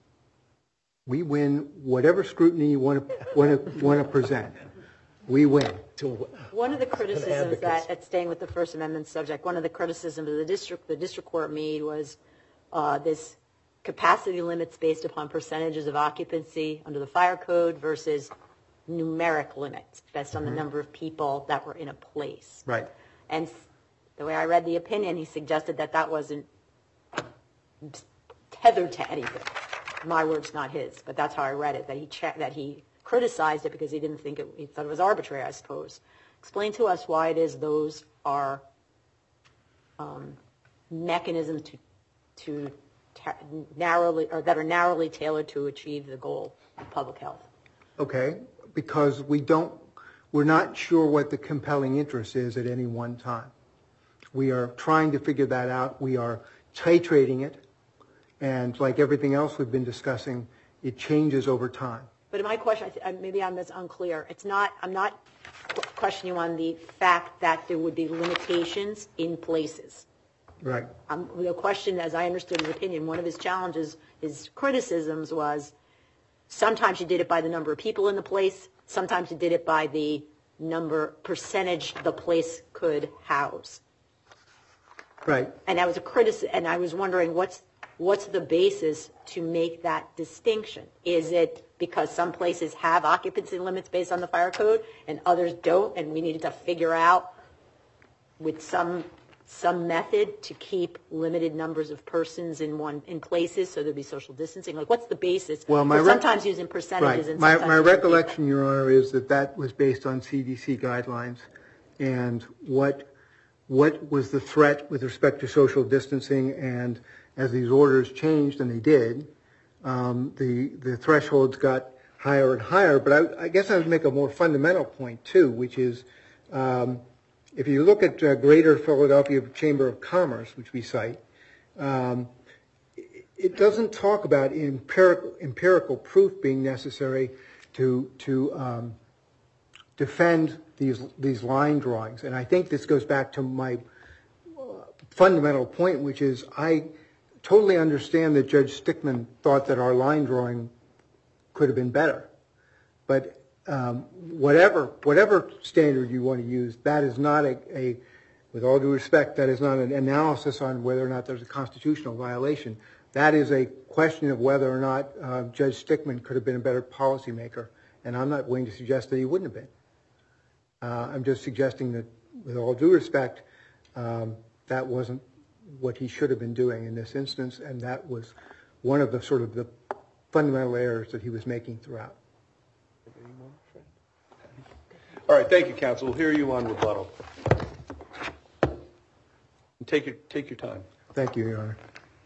we win whatever scrutiny you want to want to want to present. We win. One of the criticisms advocates. that, at staying with the First Amendment subject, one of the criticisms of the district, the district court made was uh, this capacity limits based upon percentages of occupancy under the fire code versus numeric limits based on the number of people that were in a place. Right. And the way I read the opinion, he suggested that that wasn't tethered to anything. My words, not his, but that's how I read it. That he che- that he criticized it because he didn't think it. He thought it was arbitrary, I suppose. Explain to us why it is those are um, mechanisms to to ta- narrowly or that are narrowly tailored to achieve the goal of public health. Okay, because we don't, we're not sure what the compelling interest is at any one time. We are trying to figure that out. We are titrating it, and like everything else we've been discussing, it changes over time. But my question, I th- maybe I'm as unclear. It's not. I'm not questioning you on the fact that there would be limitations in places. Right. Um, the question, as I understood his opinion, one of his challenges, his criticisms was sometimes you did it by the number of people in the place, sometimes you did it by the number, percentage the place could house. Right. And that was a criticism, and I was wondering what's what's the basis to make that distinction? Is it because some places have occupancy limits based on the fire code and others don't, and we needed to figure out with some some method to keep limited numbers of persons in one in places so there'd be social distancing? Like, what's the basis? Well, my for rec- sometimes using percentages Right. and My, sometimes my using recollection, people. Your Honor, is that that was based on C D C guidelines, and what what was the threat with respect to social distancing, and as these orders changed, and they did, um, the the thresholds got higher and higher. But I, I guess I would make a more fundamental point too, which is um, if you look at uh, Greater Philadelphia Chamber of Commerce, which we cite, um, it doesn't talk about empirical empirical proof being necessary to to um, defend these these line drawings, and I think this goes back to my fundamental point, which is I totally understand that Judge Stickman thought that our line drawing could have been better, but um, whatever whatever standard you want to use, that is not a, a with all due respect, that is not an analysis on whether or not there's a constitutional violation. That is a question of whether or not uh, Judge Stickman could have been a better policymaker, and I'm not willing to suggest that he wouldn't have been. Uh, I'm just suggesting that, with all due respect, um, that wasn't what he should have been doing in this instance, and that was one of the sort of the fundamental errors that he was making throughout. All right, thank you, counsel. We'll hear you on rebuttal. Take your, take your time. Thank you, Your Honor.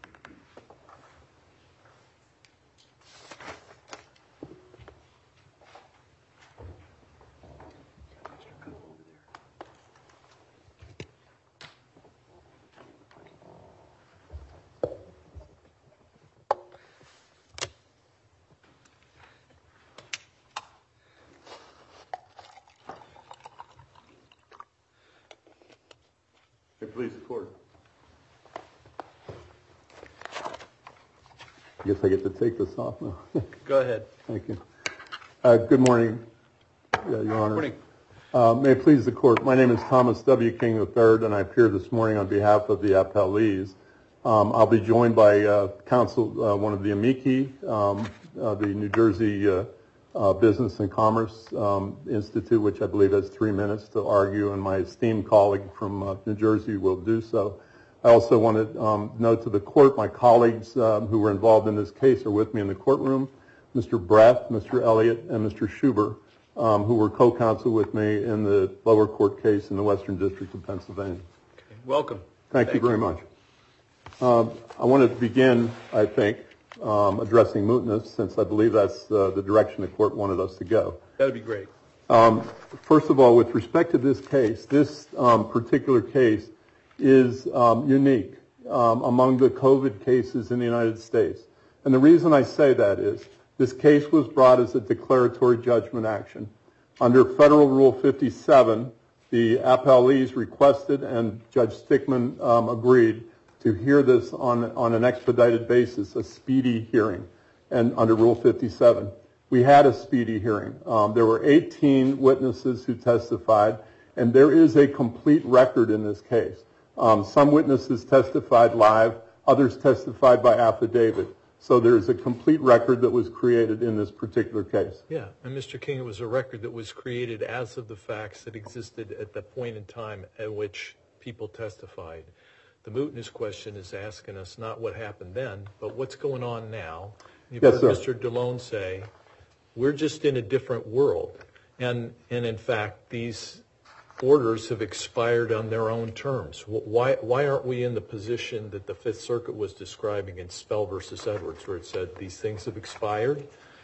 Please, the court. I guess I get to take this off now. Go ahead. Thank you. Uh, good morning, yeah, Your Honor. Morning. Uh, may it please the court. My name is Thomas W. King the third, and I appear this morning on behalf of the appellees. Um, I'll be joined by uh, counsel, uh, one of the amici, um, uh, the New Jersey uh, uh, Business and Commerce um, Institute, which I believe has three minutes to argue, and my esteemed colleague from uh, New Jersey will do so. I also want to um, note to the court, my colleagues um, who were involved in this case are with me in the courtroom, Mister Breath, Mister Elliott, and Mister Schuber, um, who were co-counsel with me in the lower court case in the Western District of Pennsylvania. Okay. Welcome. Thank, Thank you very you. much. Um, I want to begin, I think, um, addressing mootness, since I believe that's uh, the direction the court wanted us to go. That would be great. Um, first of all, with respect to this case, this um, particular case is um, unique um, among the COVID cases in the United States. And the reason I say that is this case was brought as a declaratory judgment action. Under Federal Rule fifty-seven, the appellees requested, and Judge Stickman um, agreed, to hear this on, on an expedited basis, a speedy hearing, and under Rule fifty-seven. We had a speedy hearing. Um, there were eighteen witnesses who testified, and there is a complete record in this case. Um, some witnesses testified live, others testified by affidavit. So there is a complete record that was created in this particular case. Yeah, and Mister King, it was a record that was created as of the facts that existed at the point in time at which people testified. The mootness question is asking us not what happened then, but what's going on now. You've Yes, heard sir. Mister DeLone say, we're just in a different world. And, and in fact, these orders have expired on their own terms. Why, why aren't we in the position that the Fifth Circuit was describing in Spell versus Edwards, where it said these things have expired,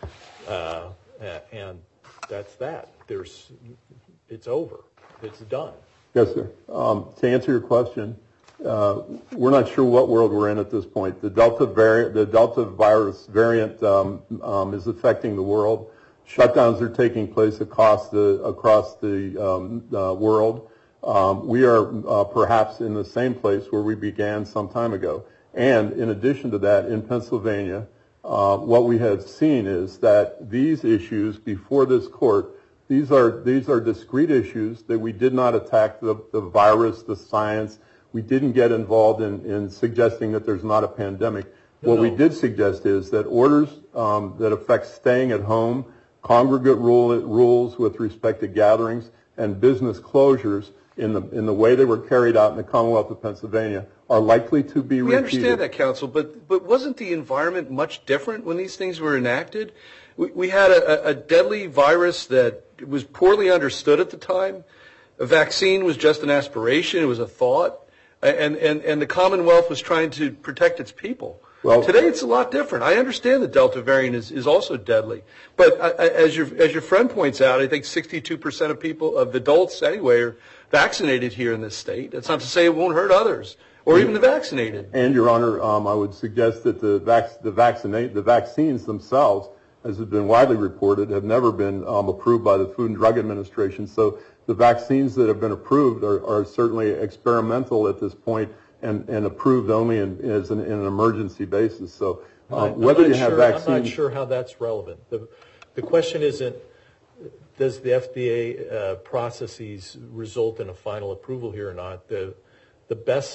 uh, and that's that. There's, it's over. It's done. Yes, sir. Um, to answer your question, uh, we're not sure what world we're in at this point. The Delta variant, the Delta virus variant um, um, is affecting the world. Shutdowns are taking place across the across the um, uh, world. Um, we are uh, perhaps in the same place where we began some time ago. And in addition to that, in Pennsylvania, uh, what we have seen is that these issues before this court, these are these are discrete issues that we did not attack the, the virus, the science. We didn't get involved in, in suggesting that there's not a pandemic. No, what no. we did suggest is that orders um, that affect staying at home, congregate rule, rules with respect to gatherings, and business closures in the in the way they were carried out in the Commonwealth of Pennsylvania are likely to be We repeated. understand that, counsel, but but wasn't the environment much different when these things were enacted? We, we had a, a deadly virus that was poorly understood at the time. A vaccine was just an aspiration; it was a thought, and and and the Commonwealth was trying to protect its people. Well, today it's a lot different. I understand the Delta variant is, is also deadly, but uh, as your as your friend points out, I think sixty-two percent of people, of adults anyway, are vaccinated here in this state. That's not to say it won't hurt others, or even the vaccinated. And, Your Honor, um, I would suggest that the vac- the vaccinate the vaccines themselves, as has been widely reported, have never been um, approved by the Food and Drug Administration. So the vaccines that have been approved are, are certainly experimental at this point, and, and approved only in, as an, in an emergency basis. So um, I'm whether not you have sure, vaccines, I'm not sure how that's relevant. The, the question isn't, does the F D A uh, processes result in a final approval here or not? The, the best,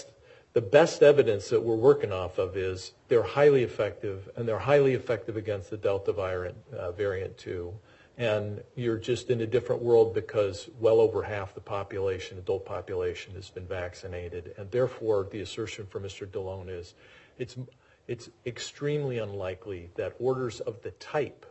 the best evidence that we're working off of is they're highly effective, and they're highly effective against the Delta variant, uh, variant too. And you're just in a different world because well over half the population, adult population, has been vaccinated. And therefore, the assertion from Mister DeLone is it's, it's extremely unlikely that orders of the type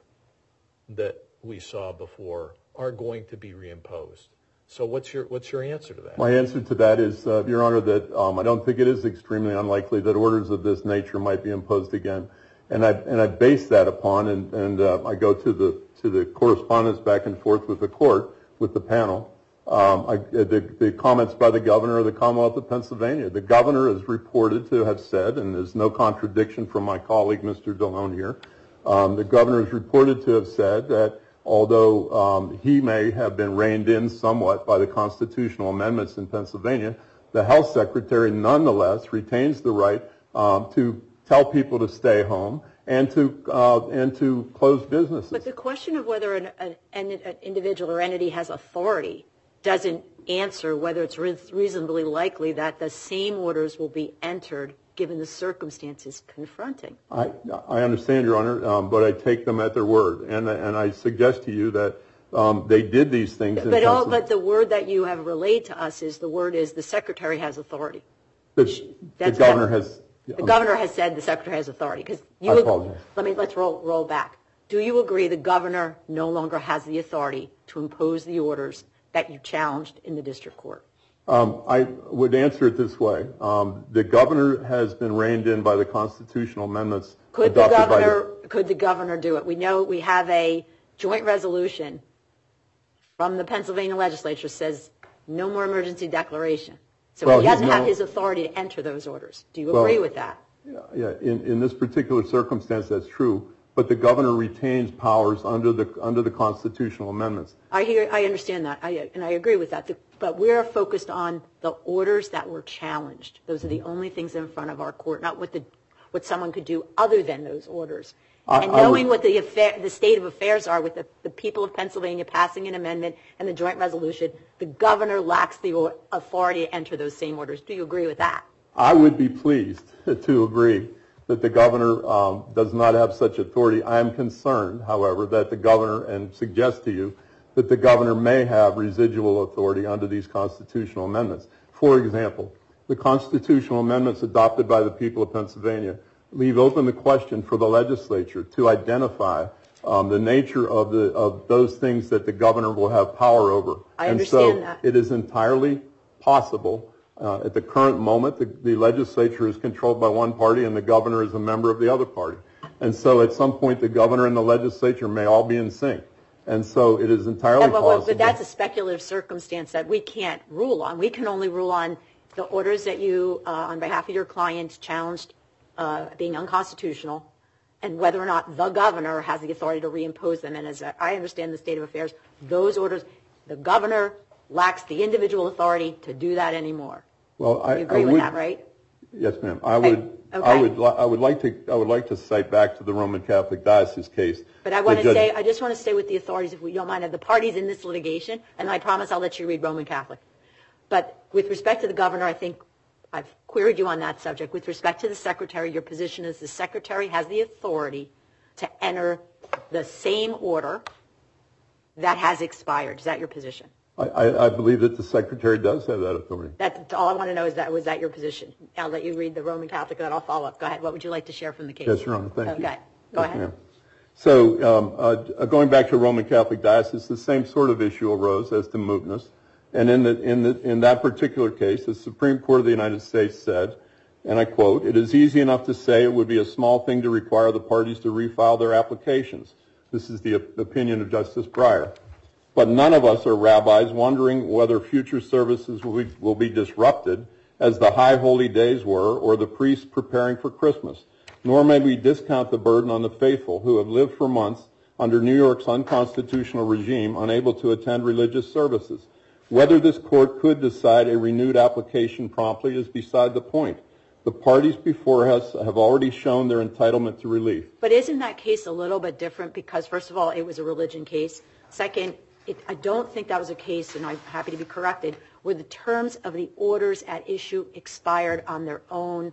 that we saw before are going to be reimposed. So what's your what's your answer to that? My answer to that is, uh, Your Honor, that um, I don't think it is extremely unlikely that orders of this nature might be imposed again, and I and I base that upon, and and uh, I go to the to the correspondence back and forth with the court, with the panel, um, I, the, the comments by the governor of the Commonwealth of Pennsylvania. The governor is reported to have said, and there's no contradiction from my colleague, Mister DeLone here. Um, the governor is reported to have said that, although um, he may have been reined in somewhat by the constitutional amendments in Pennsylvania, the health secretary nonetheless retains the right um, to tell people to stay home and to uh, and to close businesses. But the question of whether an, an, an individual or entity has authority doesn't answer whether it's re- reasonably likely that the same orders will be entered given the circumstances confronting. I, I understand, Your Honor, um, but I take them at their word, and and I suggest to you that um, they did these things. But all, but the word that you have relayed to us is the word is the secretary has authority. The, That's the governor what, has. The um, governor has said the secretary has authority because you. I apologize. Let me let's roll roll back. Do you agree the governor no longer has the authority to impose the orders that you challenged in the district court? Um, I would answer it this way. Um, the governor has been reined in by the constitutional amendments could the adopted governor, by the... Could the governor do it? We know we have a joint resolution from the Pennsylvania legislature says no more emergency declaration. So well, he doesn't no, have his authority to enter those orders. Do you well, agree with that? Yeah, in, in this particular circumstance, that's true. But the governor retains powers under the under the constitutional amendments. I hear, I understand that, I, and I agree with that. The, but we're focused on the orders that were challenged. Those are the only things in front of our court, not what the what someone could do other than those orders. I, and knowing would, what the affair, the state of affairs are with the, the people of Pennsylvania passing an amendment and the joint resolution, the governor lacks the authority to enter those same orders. Do you agree with that? I would be pleased to agree that the governor um, does not have such authority. I am concerned, however, that the governor, and suggest to you, that the governor may have residual authority under these constitutional amendments. For example, the constitutional amendments adopted by the people of Pennsylvania leave open the question for the legislature to identify um, the nature of the of those things that the governor will have power over. I and understand so that. It is entirely possible. Uh, at the current moment, the, the legislature is controlled by one party and the governor is a member of the other party. And so at some point, the governor and the legislature may all be in sync. And so it is entirely yeah, but, possible. But that's a speculative circumstance that we can't rule on. We can only rule on the orders that you, uh, on behalf of your client, challenged uh, being unconstitutional, and whether or not the governor has the authority to reimpose them. And as I understand the state of affairs, those orders, the governor lacks the individual authority to do that anymore. Well, I you agree I with would, that, right? Yes, ma'am. I would. Okay. I would. I would like to. I would like to cite back to the Roman Catholic Diocese case. But I want to say. I just want to stay with the authorities, if we don't mind, of the parties in this litigation. And I promise I'll let you read Roman Catholic. But with respect to the governor, I think I've queried you on that subject. With respect to the secretary, your position is the secretary has the authority to enter the same order that has expired. Is that your position? I, I believe that the secretary does have that authority. That's all I want to know is that was that your position? I'll let you read the Roman Catholic, and then I'll follow up. Go ahead. What would you like to share from the case? Yes, Your Honor. Thank okay. you. Okay. Go yes, ahead. Ma'am. So um, uh, going back to Roman Catholic Diocese, the same sort of issue arose as to mootness. And in, the, in, the, in that particular case, the Supreme Court of the United States said, and I quote, "It is easy enough to say it would be a small thing to require the parties to refile their applications." This is the opinion of Justice Breyer. "But none of us are rabbis wondering whether future services will be, will be disrupted as the high holy days were or the priests preparing for Christmas. Nor may we discount the burden on the faithful who have lived for months under New York's unconstitutional regime unable to attend religious services. Whether this court could decide a renewed application promptly is beside the point. The parties before us have already shown their entitlement to relief." But isn't that case a little bit different? Because, first of all, it was a religion case. Second, It, I don't think that was a case, and I'm happy to be corrected, were the terms of the orders at issue expired on their own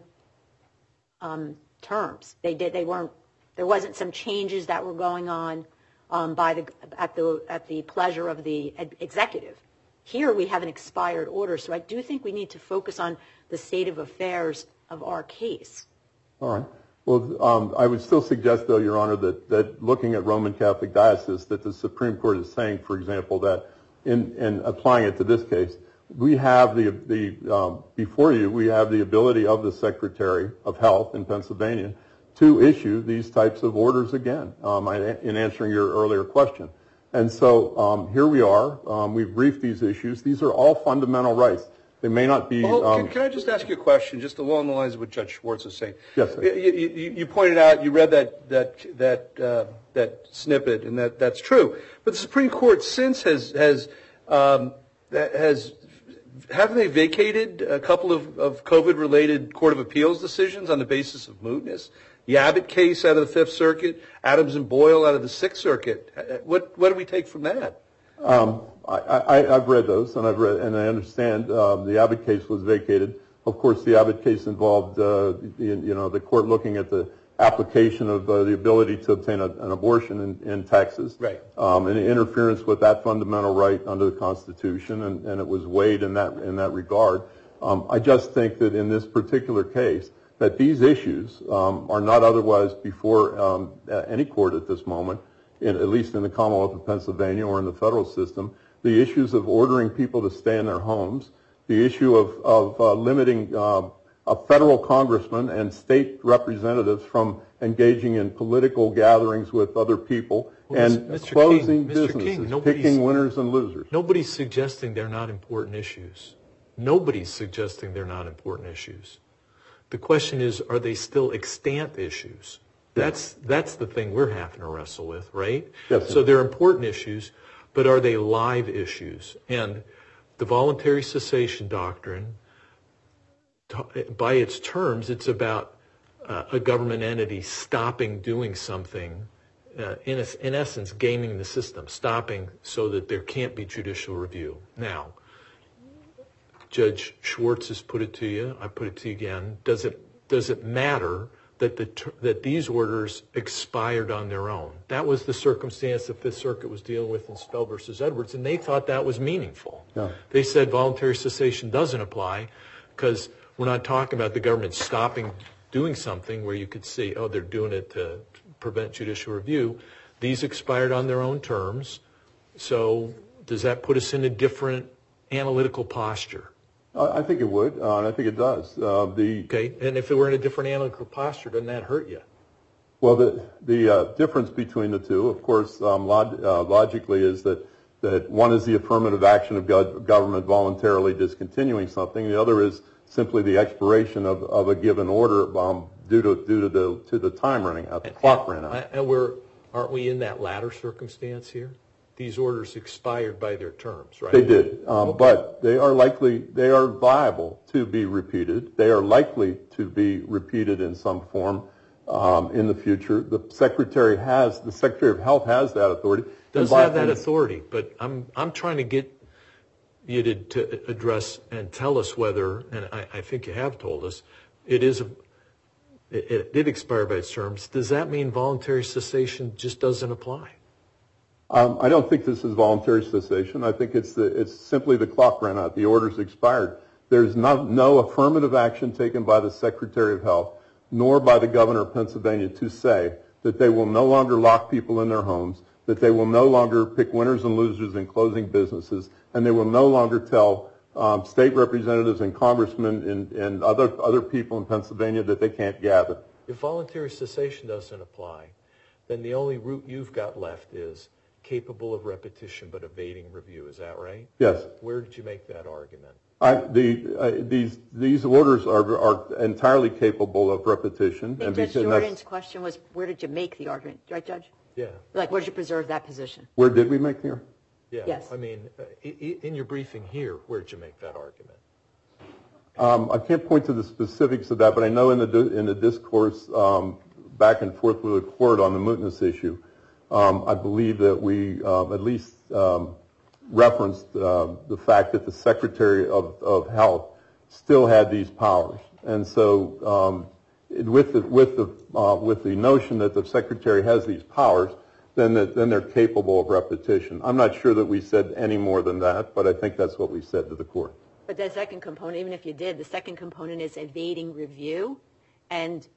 um, terms. They did. They weren't. There wasn't some changes that were going on um, by the at the at the pleasure of the executive. Here we have an expired order, so I do think we need to focus on the state of affairs of our case. All right. Well, um, I would still suggest, though, Your Honor, that, that looking at Roman Catholic Diocese, that the Supreme Court is saying, for example, that in, in applying it to this case, we have the, the um, before you, we have the ability of the Secretary of Health in Pennsylvania to issue these types of orders again, um, in answering your earlier question. And so um, here we are. Um, we've briefed these issues. These are all fundamental rights. They may not be. Well, um, can, can I just ask you a question, just along the lines of what Judge Schwartz is saying? Yes, sir. You, you, you pointed out, you read that that that uh, that snippet, and that that's true. But the Supreme Court since has has um, has haven't they vacated a couple of, of COVID-related Court of Appeals decisions on the basis of mootness? The Abbott case out of the Fifth Circuit, Adams and Boyle out of the Sixth Circuit. What what do we take from that? Um, I, I, I've read those, and I've read, and I understand um, the Abbott case was vacated. Of course, the Abbott case involved, uh, the, you know, the court looking at the application of uh, the ability to obtain a, an abortion in, in Texas, right? Um, and interference with that fundamental right under the Constitution, and, and it was weighed in that in that regard. Um, I just think that in this particular case, that these issues um, are not otherwise before um, any court at this moment. In, at least in the Commonwealth of Pennsylvania or in the federal system, the issues of ordering people to stay in their homes, the issue of, of uh, limiting uh, a federal congressman and state representatives from engaging in political gatherings with other people, well, and Mister closing King, Mister businesses, King, picking winners and losers. Nobody's suggesting they're not important issues. Nobody's suggesting they're not important issues. The question is, are they still extant issues? That's that's the thing we're having to wrestle with, right? Yes, so they're important issues, but are they live issues? And the voluntary cessation doctrine, by its terms, it's about uh, a government entity stopping doing something, uh, in, a, in essence, gaming the system, stopping so that there can't be judicial review. Now, Judge Schwartz has put it to you. I put it to you again. Does it does it matter that the that these orders expired on their own? That was the circumstance the Fifth Circuit was dealing with in Spell versus Edwards, and they thought that was meaningful. Yeah. They said voluntary cessation doesn't apply because we're not talking about the government stopping doing something where you could see, oh, they're doing it to prevent judicial review. These expired on their own terms. So does that put us in a different analytical posture? I think it would, uh, and I think it does. Uh, the okay, and if it were in a different analytical posture, doesn't that hurt you? Well, the the uh, difference between the two, of course, um, log- uh, logically, is that that one is the affirmative action of go- government voluntarily discontinuing something. The other is simply the expiration of, of a given order um, due to due to the to the time running out, the and, clock ran out. And we're aren't we in that latter circumstance here? These orders expired by their terms, right? They did, um, okay. But they are likely, they are viable to be repeated. They are likely to be repeated in some form um, in the future. The Secretary has, the Secretary of Health has that authority. Does have that authority, but I'm I'm trying to get you to, to address and tell us whether, and I, I think you have told us, it is a, it, it did expire by its terms. Does that mean voluntary cessation just doesn't apply? Um, I don't think this is voluntary cessation. I think it's the, it's simply the clock ran out. The order's expired. There's no, no affirmative action taken by the Secretary of Health, nor by the Governor of Pennsylvania to say that they will no longer lock people in their homes, that they will no longer pick winners and losers in closing businesses, and they will no longer tell um, state representatives and congressmen and, and other other people in Pennsylvania that they can't gather. If voluntary cessation doesn't apply, then the only route you've got left is capable of repetition but evading review. Is that right? Yes. Where did you make that argument? I, the, uh, these these orders are are entirely capable of repetition. I think Judge Jordan's question was, where did you make the argument, right, Judge? Yeah. Like, where did you preserve that position? Where did we make the argument? Yeah. Yes. I mean, uh, in your briefing here, where did you make that argument? Um, I can't point to the specifics of that, but I know in the in the discourse um, back and forth with the court on the mootness issue, um, I believe that we um, at least um, referenced uh, the fact that the Secretary of, of Health still had these powers. And so um, with the, with, the, uh, with the notion that the Secretary has these powers, then, the, then they're capable of repetition. I'm not sure that we said any more than that, but I think that's what we said to the court. But the second component, even if you did, the second component is evading review, and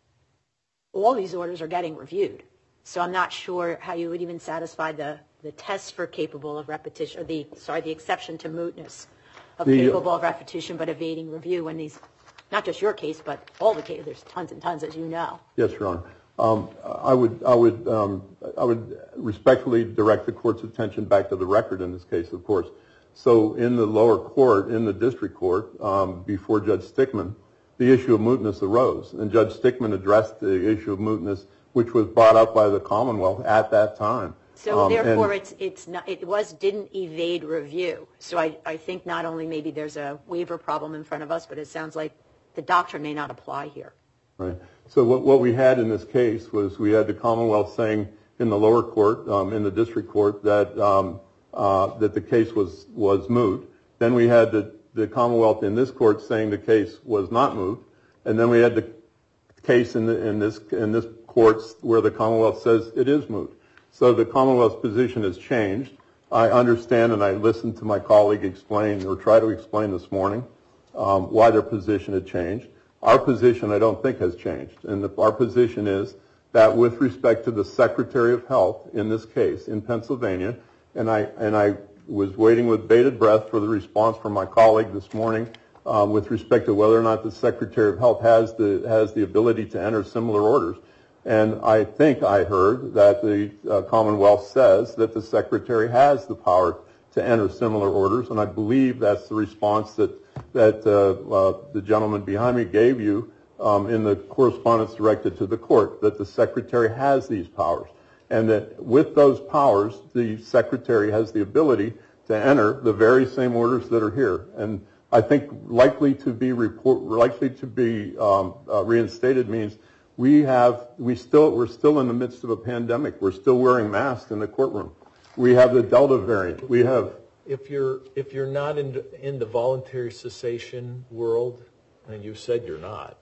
all these orders are getting reviewed. So I'm not sure how you would even satisfy the, the test for capable of repetition, or the, sorry, the exception to mootness of The- capable of repetition but evading review when these, not just your case, but all the cases, there's tons and tons, as you know. Yes, Your Honor. Um, I would, I would, um, I would respectfully direct the court's attention back to the record in this case, of course. So in the lower court, in the district court, um, before Judge Stickman, the issue of mootness arose, and Judge Stickman addressed the issue of mootness, which was brought up by the Commonwealth at that time. So Um, therefore, and- it's it's not it was didn't evade review. So I, I think not only maybe there's a waiver problem in front of us, but it sounds like the doctrine may not apply here. Right. So what, what we had in this case was we had the Commonwealth saying in the lower court, um, in the district court, that um, uh, that the case was was moot. Then we had the, the Commonwealth in this court saying the case was not moot, and then we had the case in the, in this in this court where the Commonwealth says it is moot. So the Commonwealth's position has changed. I understand, and I listened to my colleague explain or try to explain this morning um, why their position had changed. Our position, I don't think, has changed. And the, our position is that with respect to the Secretary of Health in this case in Pennsylvania, and I and I was waiting with bated breath for the response from my colleague this morning um, with respect to whether or not the Secretary of Health has the has the ability to enter similar orders. And I think I heard that the uh, Commonwealth says that the Secretary has the power to enter similar orders, and I believe that's the response that that uh, uh, the gentleman behind me gave you um, in the correspondence directed to the court, that the Secretary has these powers, and that with those powers, the Secretary has the ability to enter the very same orders that are here. And I think likely to be report, likely to be um, uh, reinstated means we have we still we're still in the midst of a pandemic. We're still wearing masks in the courtroom. We have the Delta variant. We have. If you're if you're not in in the voluntary cessation world, and you said you're not,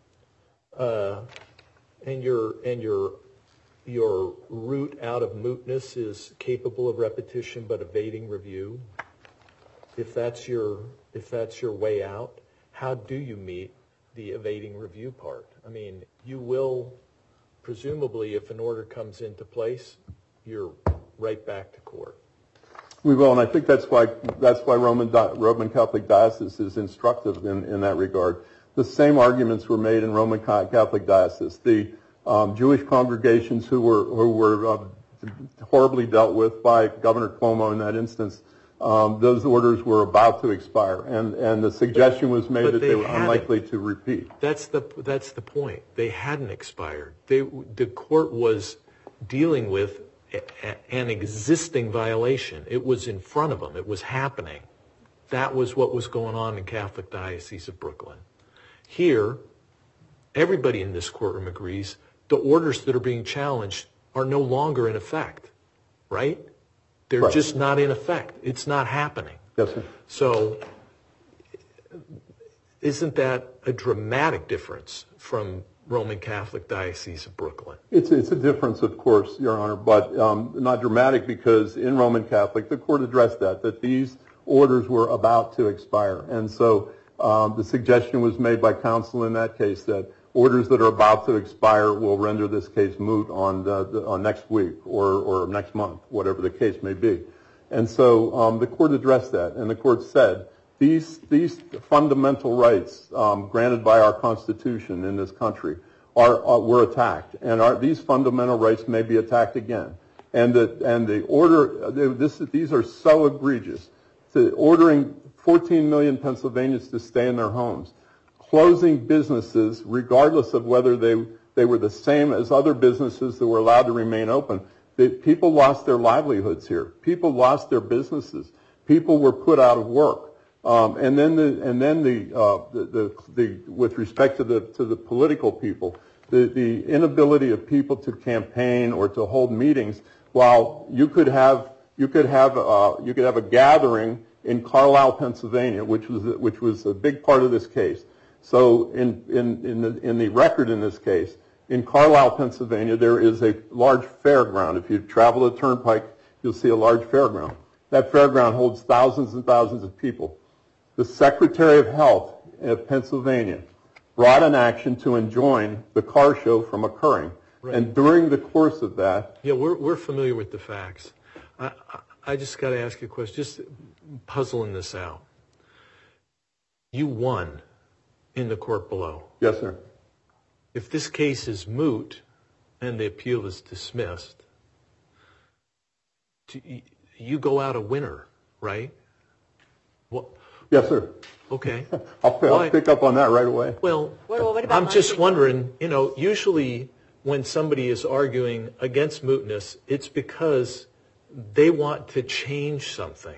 uh, and your and your your route out of mootness is capable of repetition but evading review. If that's your if that's your way out, how do you meet the evading review part? I mean, you will presumably, if an order comes into place, you're right back to court. We will, and I think that's why that's why Roman Roman Catholic Diocese is instructive in, in that regard. The same arguments were made in Roman Catholic Diocese. The um, Jewish congregations who were who were uh, horribly dealt with by Governor Cuomo in that instance, um, those orders were about to expire, and, and the suggestion was made But that they, they were hadn't. unlikely to repeat. That's the that's the point. They hadn't expired. They the court was dealing with a, a, an existing violation. It was in front of them. It was happening. That was what was going on in Catholic Diocese of Brooklyn. Here, everybody in this courtroom agrees the orders that are being challenged are no longer in effect, right? They're Right. just not in effect. It's not happening. Yes, sir. So isn't that a dramatic difference from Roman Catholic Diocese of Brooklyn? It's it's a difference, of course, Your Honor, but um, not dramatic, because in Roman Catholic, the court addressed that, that these orders were about to expire. And so um, the suggestion was made by counsel in that case that orders that are about to expire will render this case moot on the, the, on next week or, or next month, whatever the case may be. And so um, the court addressed that, and the court said these these fundamental rights um, granted by our Constitution in this country are, are were attacked, and are, these fundamental rights may be attacked again. And the and the order this these are so egregious, to ordering fourteen million Pennsylvanians to stay in their homes, closing businesses regardless of whether they they were the same as other businesses that were allowed to remain open. The, people lost their livelihoods here. People lost their businesses. People were put out of work. Um, and then the and then the, uh, the, the the with respect to the to the political people, the the inability of people to campaign or to hold meetings, while you could have You could have uh, you could have a gathering in Carlisle, Pennsylvania, which was which was a big part of this case. So in in in the in the record in this case, in Carlisle, Pennsylvania, there is a large fairground. If you travel the Turnpike, you'll see a large fairground. That fairground holds thousands and thousands of people. The Secretary of Health of Pennsylvania brought an action to enjoin the car show from occurring. Right. And during the course of that... Yeah, we're we're familiar with the facts. I, I, I just got to ask you a question, just puzzling this out. You won in the court below. Yes, sir. If this case is moot and the appeal is dismissed, you go out a winner, right? What? Yes, sir. Okay. I'll, I'll pick up on that right away. Well, what, what about I'm just wondering, you know, usually when somebody is arguing against mootness, it's because they want to change something.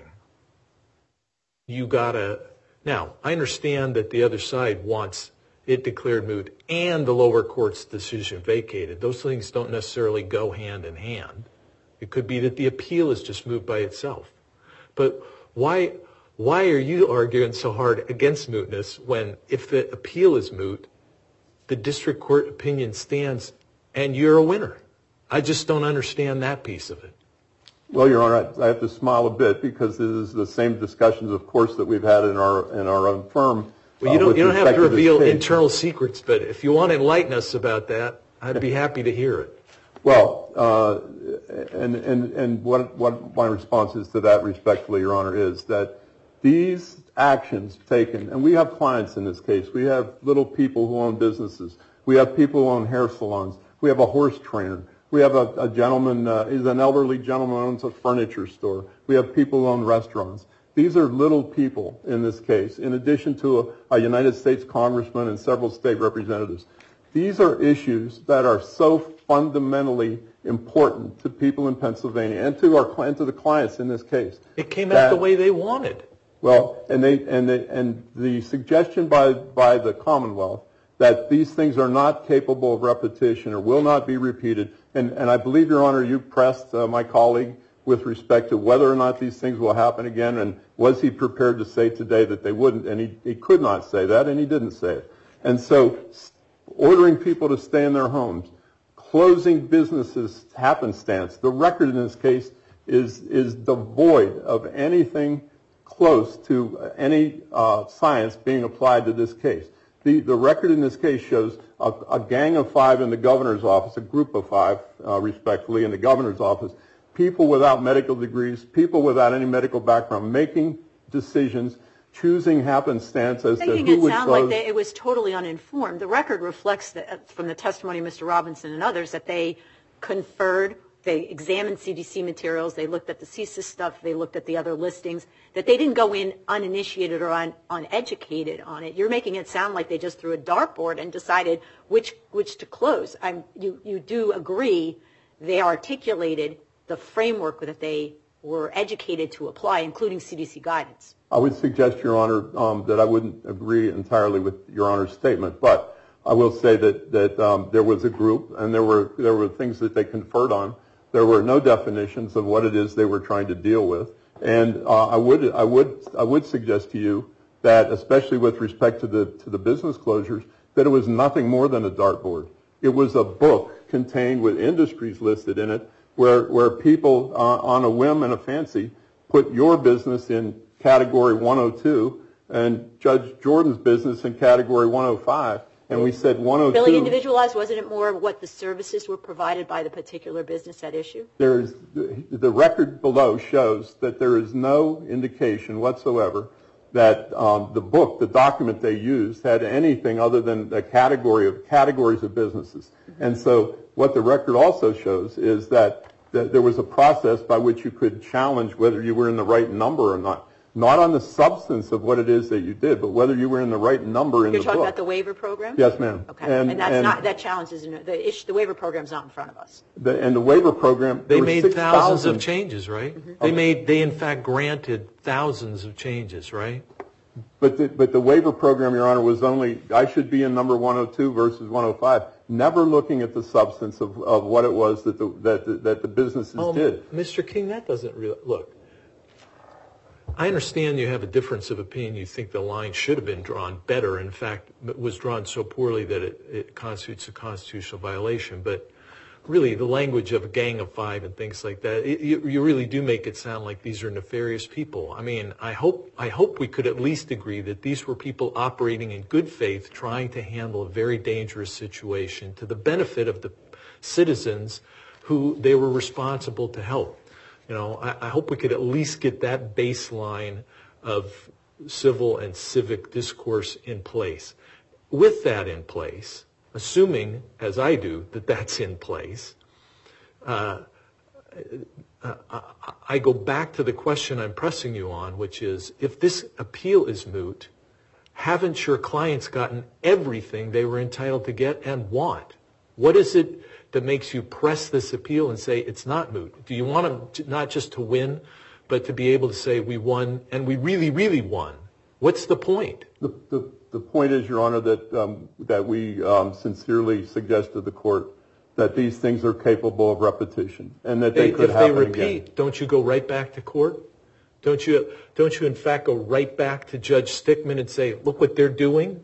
You gotta, now, I understand that the other side wants it declared moot and the lower court's decision vacated. Those things don't necessarily go hand in hand. It could be that the appeal is just moved by itself. But why why are you arguing so hard against mootness when if the appeal is moot, the district court opinion stands and you're a winner? I just don't understand that piece of it. Well, Your Honor, I have to smile a bit because this is the same discussions, of course, that we've had in our in our own firm. Well, you don't, uh, you don't have to reveal to internal secrets, but if you want to enlighten us about that, I'd be happy to hear it. Well, uh, and and and what what my response is to that, respectfully, Your Honor, is that these actions taken, and we have clients in this case. We have little people who own businesses. We have people who own hair salons. We have a horse trainer. We have a, a gentleman, uh, he's an elderly gentleman who owns a furniture store. We have people who own restaurants. These are little people in this case, in addition to a, a United States congressman and several state representatives. These are issues that are so fundamentally important to people in Pennsylvania and to our and to the clients in this case. It came out the way they wanted. Well, and they and they, and the suggestion by by the Commonwealth that these things are not capable of repetition or will not be repeated. And, and I believe, Your Honor, you pressed uh, my colleague with respect to whether or not these things will happen again, and was he prepared to say today that they wouldn't, and he, he could not say that, and he didn't say it. And so ordering people to stay in their homes, closing businesses happenstance, the record in this case is, is devoid of anything close to any uh, science being applied to this case. The, the record in this case shows a, a gang of five in the governor's office, a group of five, uh, respectfully, in the governor's office, people without medical degrees, people without any medical background, making decisions, choosing happenstance as to who would close. Making it sound like they, it was totally uninformed. The record reflects that, from the testimony of Mister Robinson and others, that they conferred, they examined C D C materials, they looked at the C S I S stuff, they looked at the other listings, that they didn't go in uninitiated or un, uneducated on it. You're making it sound like they just threw a dartboard and decided which which to close. I'm, you, you do agree they articulated the framework that they were educated to apply, including C D C guidance. I would suggest, Your Honor, um, that I wouldn't agree entirely with Your Honor's statement, but I will say that, that um, there was a group and there were there were things that they conferred on. There were no definitions of what it is they were trying to deal with. And uh, I would I would I would suggest to you that, especially with respect to the to the business closures, that it was nothing more than a dartboard. It was a book contained with industries listed in it, where where people uh, on a whim and a fancy put your business in category one oh two and Judge Jordan's business in category one oh five. And we said one oh two. Really individualized? Wasn't it more what the services were provided by the particular business at issue? There's the record below shows that there is no indication whatsoever that um, the book, the document they used, had anything other than a category of categories of businesses. Mm-hmm. And so what the record also shows is that, that there was a process by which you could challenge whether you were in the right number or not. Not on the substance of what it is that you did, but whether you were in the right number in You're the book. You're talking about the waiver program? Yes, ma'am. Okay. And, and that's and not, that challenge is, the issue, the waiver program's not in front of us. The, and the waiver program, They made six, thousands thousand. of changes, right? Mm-hmm. They Okay. made, they in fact granted thousands of changes, right? But the, but the waiver program, Your Honor, was only, I should be in number one oh two versus one oh five. never looking at the substance of, of what it was that the, that the, that the businesses um, did. Mister King, that doesn't really, look, I understand you have a difference of opinion. You think the line should have been drawn better. In fact, it was drawn so poorly that it, it constitutes a constitutional violation. But really, the language of a gang of five and things like that, it, you, you really do make it sound like these are nefarious people. I mean, I hope I hope we could at least agree that these were people operating in good faith, trying to handle a very dangerous situation to the benefit of the citizens who they were responsible to help. You know, I, I hope we could at least get that baseline of civil and civic discourse in place. With that in place, assuming, as I do, that that's in place, uh, uh, I go back to the question I'm pressing you on, which is, if this appeal is moot, haven't your clients gotten everything they were entitled to get and want? What is it that makes you press this appeal and say it's not moot? Do you want them to, not just to win, but to be able to say we won and we really, really won? What's the point? The, the, the point is, Your Honor, that um, that we um, sincerely suggest to the court that these things are capable of repetition and that they, they could if happen they repeat, again. Don't you go right back to court? Don't you, don't you in fact go right back to Judge Stickman and say, look what they're doing?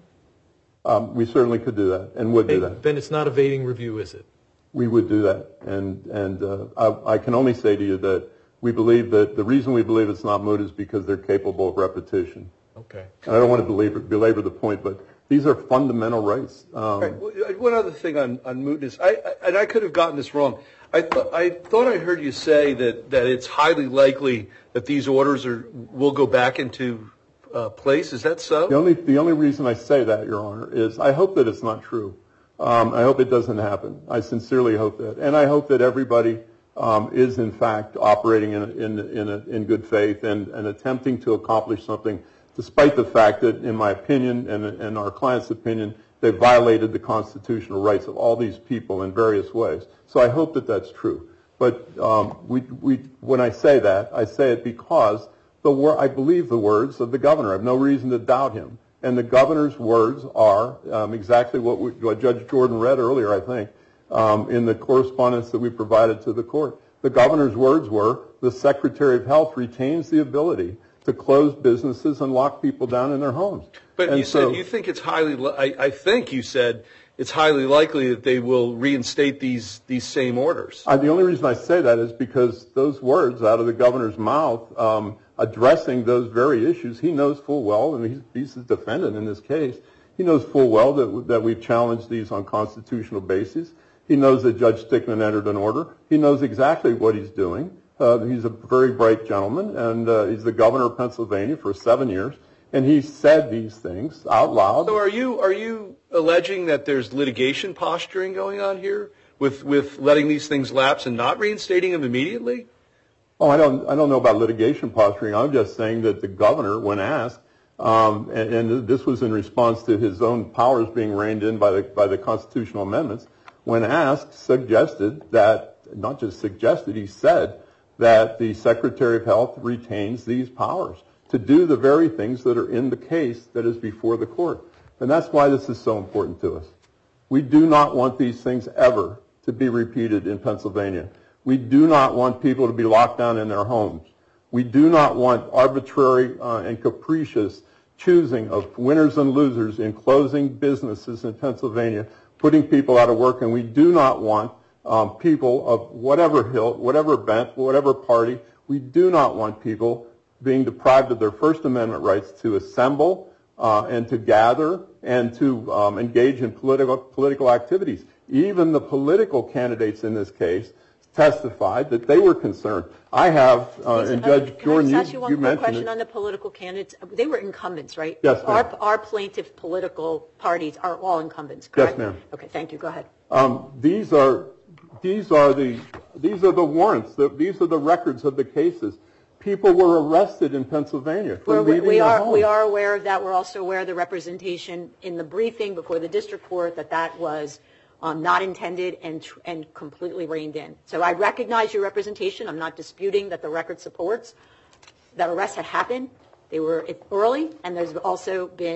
Um, we certainly could do that and would do that. Then it's not evading review, is it? We would do that. And, and uh, I, I can only say to you that we believe that the reason we believe it's not moot is because they're capable of repetition. Okay. And I don't want to belabor, belabor the point, but these are fundamental rights. Um, Right. One other thing on, on mootness, I, I, and I could have gotten this wrong. I, th- I thought I heard you say that, that it's highly likely that these orders are will go back into uh, place. Is that so? The only the only reason I say that, Your Honor, is I hope that it's not true. Um, I hope it doesn't happen. I sincerely hope that, and I hope that everybody um, is in fact operating in a, in in, a, in good faith and, and attempting to accomplish something, despite the fact that, in my opinion and in our client's opinion, they violated the constitutional rights of all these people in various ways. So I hope that that's true. But um, we, we, when I say that, I say it because the wor- I believe the words of the governor. I have no reason to doubt him. And the governor's words are um, exactly what, we, what Judge Jordan read earlier, I think, um, in the correspondence that we provided to the court. The governor's words were, the Secretary of Health retains the ability to close businesses and lock people down in their homes. But and you so, said you think it's highly, li- I, I think you said it's highly likely that they will reinstate these these same orders. I, the only reason I say that is because those words out of the governor's mouth, um, addressing those very issues, he knows full well, and he's, he's the defendant in this case, he knows full well that, that we've challenged these on constitutional basis. He knows that Judge Stickman entered an order. He knows exactly what he's doing. Uh, he's a very bright gentleman, and uh, he's the governor of Pennsylvania for seven years, and he said these things out loud. So are you are you alleging that there's litigation posturing going on here with with letting these things lapse and not reinstating them immediately? Oh, I don't I don't know about litigation posturing. I'm just saying that the governor, when asked, um, and, and this was in response to his own powers being reined in by the by the constitutional amendments, when asked, suggested that, not just suggested, he said that the Secretary of Health retains these powers to do the very things that are in the case that is before the court. And that's why this is so important to us. We do not want these things ever to be repeated in Pennsylvania. We do not want people to be locked down in their homes. We do not want arbitrary uh, and capricious choosing of winners and losers in closing businesses in Pennsylvania, putting people out of work, and we do not want Um, people of whatever hill, whatever bent, whatever party, we do not want people being deprived of their First Amendment rights to assemble uh, and to gather and to um, engage in political political activities. Even the political candidates in this case testified that they were concerned. I have, uh, and Judge Can Jordan, I just you, ask you one you quick mentioned question it. on the political candidates? They were incumbents, right? Yes, ma'am. Our, our plaintiff political parties are all incumbents, correct? Yes, ma'am. Okay, thank you. Go ahead. Um, these are these are the these are the warrants. The, these are the records of the cases. People were arrested in Pennsylvania for We're, leaving we their are homes. we are aware of that. We're also aware of the representation in the briefing before the district court that that was um, not intended and and completely reined in. So I recognize your representation. I'm not disputing that the record supports that arrests had happened. They were early, and there's also been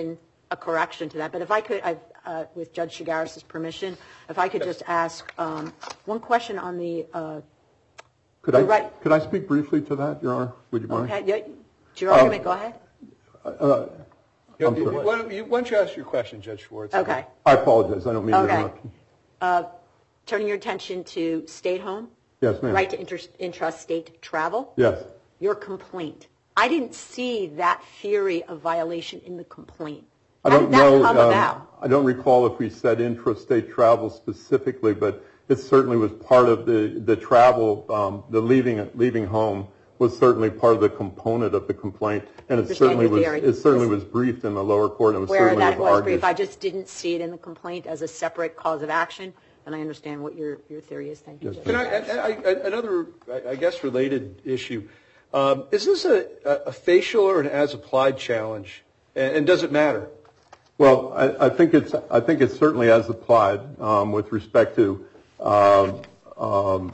a correction to that. But if I could, I've, uh, with Judge Chigares' permission, if I could just ask um, one question on the. Uh, could I right. could I speak briefly to that, Your Honor? Would you mind? Okay. Yeah, it's your argument. Um, Go ahead. Uh, I'm sorry. Why don't, you, why don't you ask your question, Judge Schwartz? Okay. I apologize. I don't mean okay. to interrupt you. Uh, turning your attention to stay at home. Yes, ma'am. Right to inter- intrastate travel. Yes. Your complaint. I didn't see that theory of violation in the complaint. I How don't did that know. come um, about? I don't recall if we said intrastate travel specifically, but it certainly was part of the the travel. Um, the leaving leaving home was certainly part of the component of the complaint, and it certainly was theory. it certainly was briefed in the lower court. And it was Where certainly that was, was argued. brief, I just didn't see it in the complaint as a separate cause of action, and I understand what your your theory is. Thank you. Yes, Can I, I, I, another, I guess, related issue. Um, is this a, a facial or an as-applied challenge, and, and does it matter? Well, I, I think it's I think it's certainly as applied um, with respect to um, um,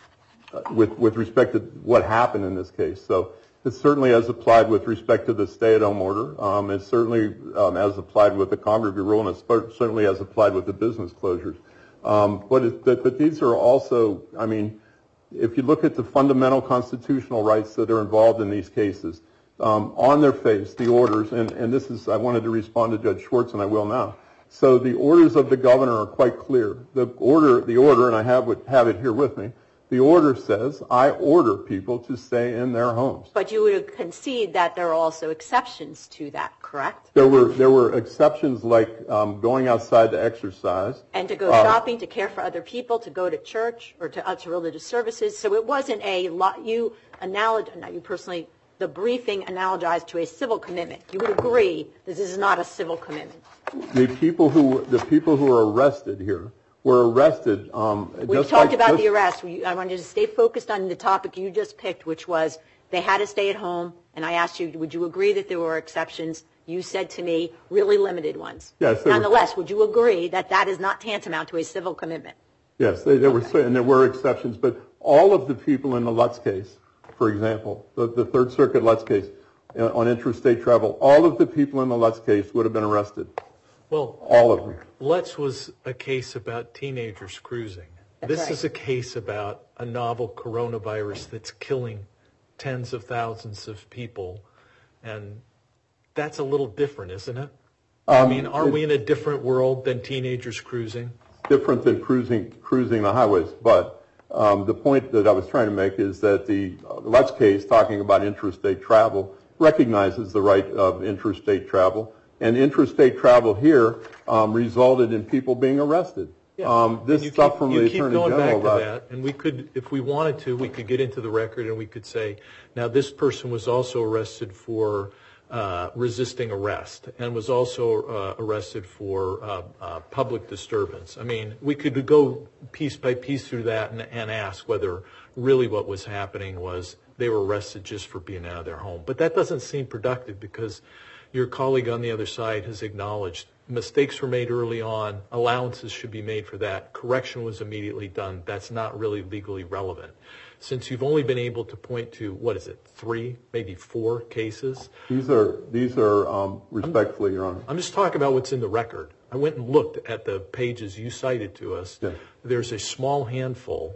with with respect to what happened in this case. So it's certainly as applied with respect to the stay-at-home order. Um, it's certainly um, as applied with the congregate rule, and it's certainly as applied with the business closures. Um, but, it, but but these are also, I mean, if you look at the fundamental constitutional rights that are involved in these cases, um, on their face, the orders, and, and this is, I wanted to respond to Judge Schwartz, and I will now. So the orders of the governor are quite clear. The order, the order, and I have it, have it here with me, the order says, I order people to stay in their homes. But you would concede that there are also exceptions to that, correct? There were there were exceptions like um, going outside to exercise. And to go uh, shopping, to care for other people, to go to church or to, uh, to religious services. So it wasn't a lot, you analog, not you personally, the briefing analogized to a civil commitment. You would agree that this is not a civil commitment. The people who the people who were arrested here were arrested. Um, We've just talked like, about just, the arrest. We, I wanted to stay focused on the topic you just picked, which was they had to stay at home. And I asked you, would you agree that there were exceptions? You said to me, really limited ones. Yes. Nonetheless, were, would you agree that that is not tantamount to a civil commitment? Yes, they, there okay. were and there were exceptions, but all of the people in the Lutz case, for example, the, the Third Circuit Lutz case uh, on interstate travel, all of the people in the Lutz case would have been arrested. Well, all of them. Lutz was a case about teenagers cruising. That's this right. is a case about a novel coronavirus that's killing tens of thousands of people, and that's a little different, isn't it? Um, I mean, are we in a different world than teenagers cruising? Different than cruising cruising the highways, but um, the point that I was trying to make is that the uh, Lutz case, talking about interstate travel, recognizes the right of interstate travel. And interstate travel here um, resulted in people being arrested. Yeah. Um, this stuff keep, from the Attorney going General back about to that, and we could, if we wanted to, we could get into the record and we could say, now this person was also arrested for uh, resisting arrest and was also uh, arrested for uh, uh, public disturbance. I mean, we could go piece by piece through that and, and ask whether really what was happening was they were arrested just for being out of their home. But that doesn't seem productive because your colleague on the other side has acknowledged mistakes were made early on. Allowances should be made for that. Correction was immediately done. That's not really legally relevant. Since you've only been able to point to, what is it, three, maybe four cases? These are, these are um, respectfully, Your Honor. I'm just talking about what's in the record. I went and looked at the pages you cited to us. Yes. There's a small handful,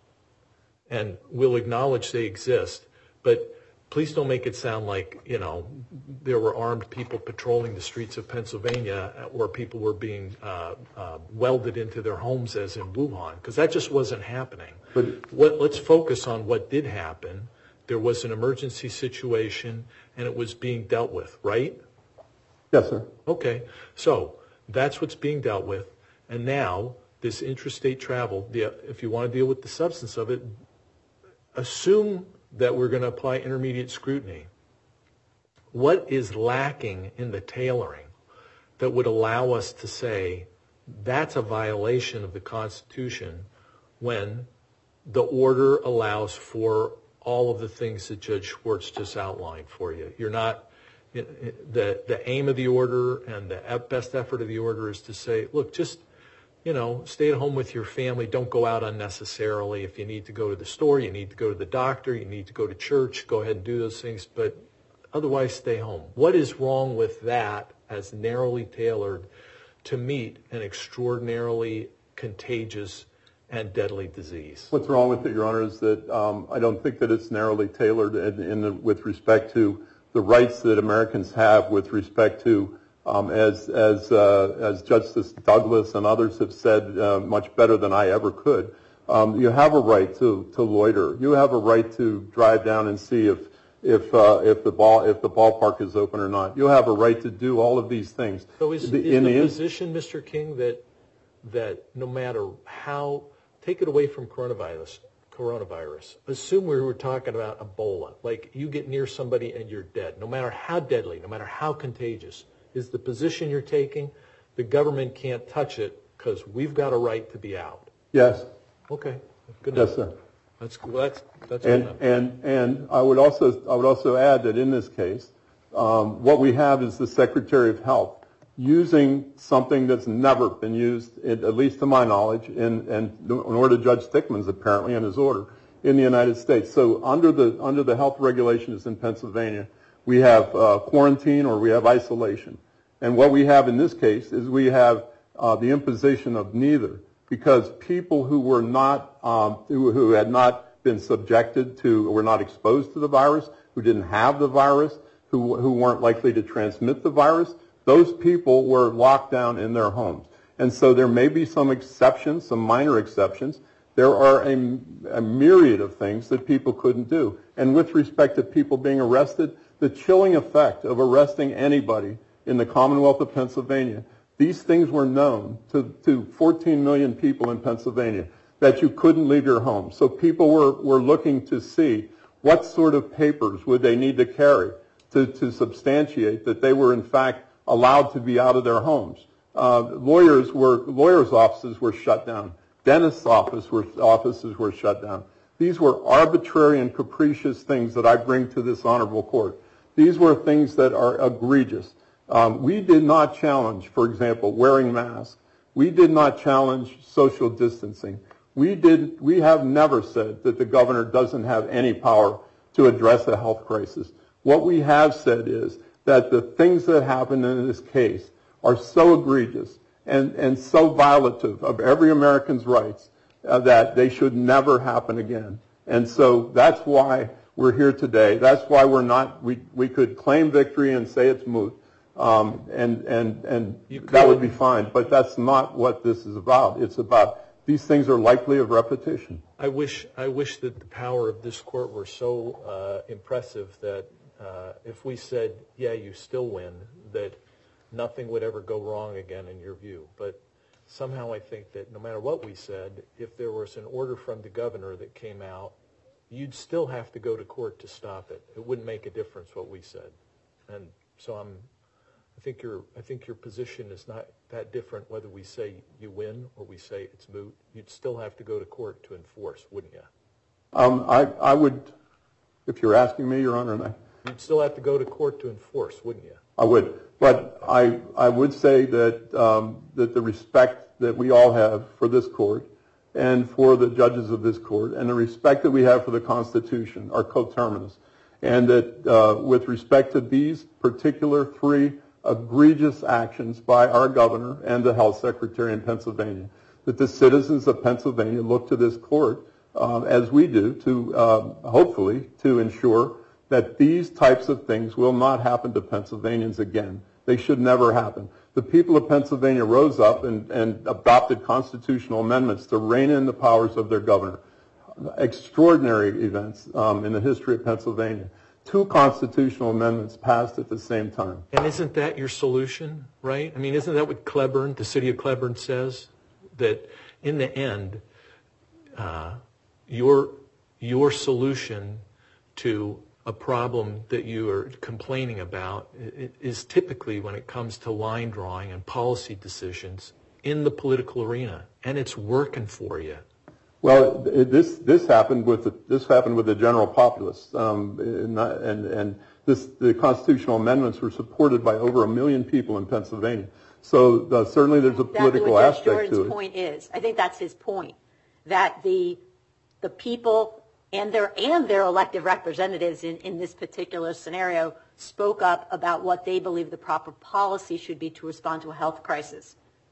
and we'll acknowledge they exist, but please don't make it sound like, you know, there were armed people patrolling the streets of Pennsylvania where people were being uh, uh, welded into their homes as in Wuhan, because that just wasn't happening. But what, let's focus on what did happen. There was an emergency situation, and it was being dealt with, right? Yes, sir. Okay, so that's what's being dealt with. And now this interstate travel, the, if you want to deal with the substance of it, assume that we're going to apply intermediate scrutiny. What is lacking in the tailoring that would allow us to say that's a violation of the Constitution when the order allows for all of the things that Judge Schwartz just outlined for you? You're not, the, the aim of the order and the best effort of the order is to say, look, just, you know, stay at home with your family. Don't go out unnecessarily. If you need to go to the store, you need to go to the doctor, you need to go to church, go ahead and do those things. But otherwise stay home. What is wrong with that as narrowly tailored to meet an extraordinarily contagious and deadly disease? What's wrong with it, Your Honor, is that um, I don't think that it's narrowly tailored in, in the, with respect to the rights that Americans have with respect to, um, as as uh, as Justice Douglas and others have said uh, much better than I ever could. Um, you have a right to, to loiter. You have a right to drive down and see if if uh, if the ball if the ballpark is open or not. You have a right to do all of these things. So is, the, is in the, the position, Mister King, that that no matter how, take it away from coronavirus, coronavirus. Assume we were talking about Ebola. Like you get near somebody and you're dead. No matter how deadly, no matter how contagious, is the position you're taking, the government can't touch it because we've got a right to be out. Yes. Okay. Good enough. Yes, sir. That's well, that's that's And good enough. and and I would also I would also add that in this case, um, what we have is the Secretary of Health using something that's never been used, in, at least to my knowledge, in and in order to Judge Stickman's apparently in his order in the United States. So under the under the health regulations in Pennsylvania, we have uh, quarantine or we have isolation, and what we have in this case is we have uh, the imposition of neither. Because people who were not, um, who, who had not been subjected to, were not exposed to the virus, who didn't have the virus, who, who weren't likely to transmit the virus, those people were locked down in their homes. And so there may be some exceptions, some minor exceptions. There are a, a myriad of things that people couldn't do. And with respect to people being arrested, the chilling effect of arresting anybody in the Commonwealth of Pennsylvania, these things were known to, to fourteen million people in Pennsylvania, that you couldn't leave your home. So people were, were looking to see what sort of papers would they need to carry to, to substantiate that they were in fact allowed to be out of their homes. Uh, lawyers were, lawyers' offices were shut down. Dentists' office were, offices were shut down. These were arbitrary and capricious things that I bring to this honorable court. These were things that are egregious. Um, we did not challenge, for example, wearing masks. We did not challenge social distancing. We did. We have never said that the governor doesn't have any power to address a health crisis. What we have said is that the things that happened in this case are so egregious and, and so violative of every American's rights uh, that they should never happen again. And so that's why we're here today. That's why we're not. We we could claim victory and say it's moot. Um, and and, and that would be fine, but that's not what this is about. It's about these things are likely of repetition. I wish I wish that the power of this court were so uh, impressive that uh, if we said, yeah, you still win, that nothing would ever go wrong again in your view. But somehow I think that no matter what we said, if there was an order from the governor that came out, you'd still have to go to court to stop it. It wouldn't make a difference what we said. And so I'm I think your I think your position is not that different whether we say you win or we say it's moot. You'd still have to go to court to enforce, wouldn't you? Um, I I would, if you're asking me, Your Honor, and I, you'd still have to go to court to enforce, wouldn't you? I would, but I I would say that um, that the respect that we all have for this court and for the judges of this court and the respect that we have for the Constitution are coterminous, and that uh, with respect to these particular three egregious actions by our governor and the health secretary in Pennsylvania, that the citizens of Pennsylvania look to this court, um, as we do, to um, hopefully to ensure that these types of things will not happen to Pennsylvanians again. They should never happen. The people of Pennsylvania rose up and, and adopted constitutional amendments to rein in the powers of their governor. Extraordinary events um, in the history of Pennsylvania. Two constitutional amendments passed at the same time. And isn't that your solution, right? I mean, isn't that what Cleburne, the city of Cleburne, says? That in the end, uh, your your solution to a problem that you are complaining about is typically, when it comes to line drawing and policy decisions, in the political arena, and it's working for you. Well, it, this this happened with the, this happened with the general populace, um, and and this the constitutional amendments were supported by over a million people in Pennsylvania. So uh, certainly there's a political aspect to it. That's what Judge Jordan's point is. I think that's his point, that the the people and their and their elected representatives in, in this particular scenario spoke up about what they believe the proper policy should be to respond to a health crisis.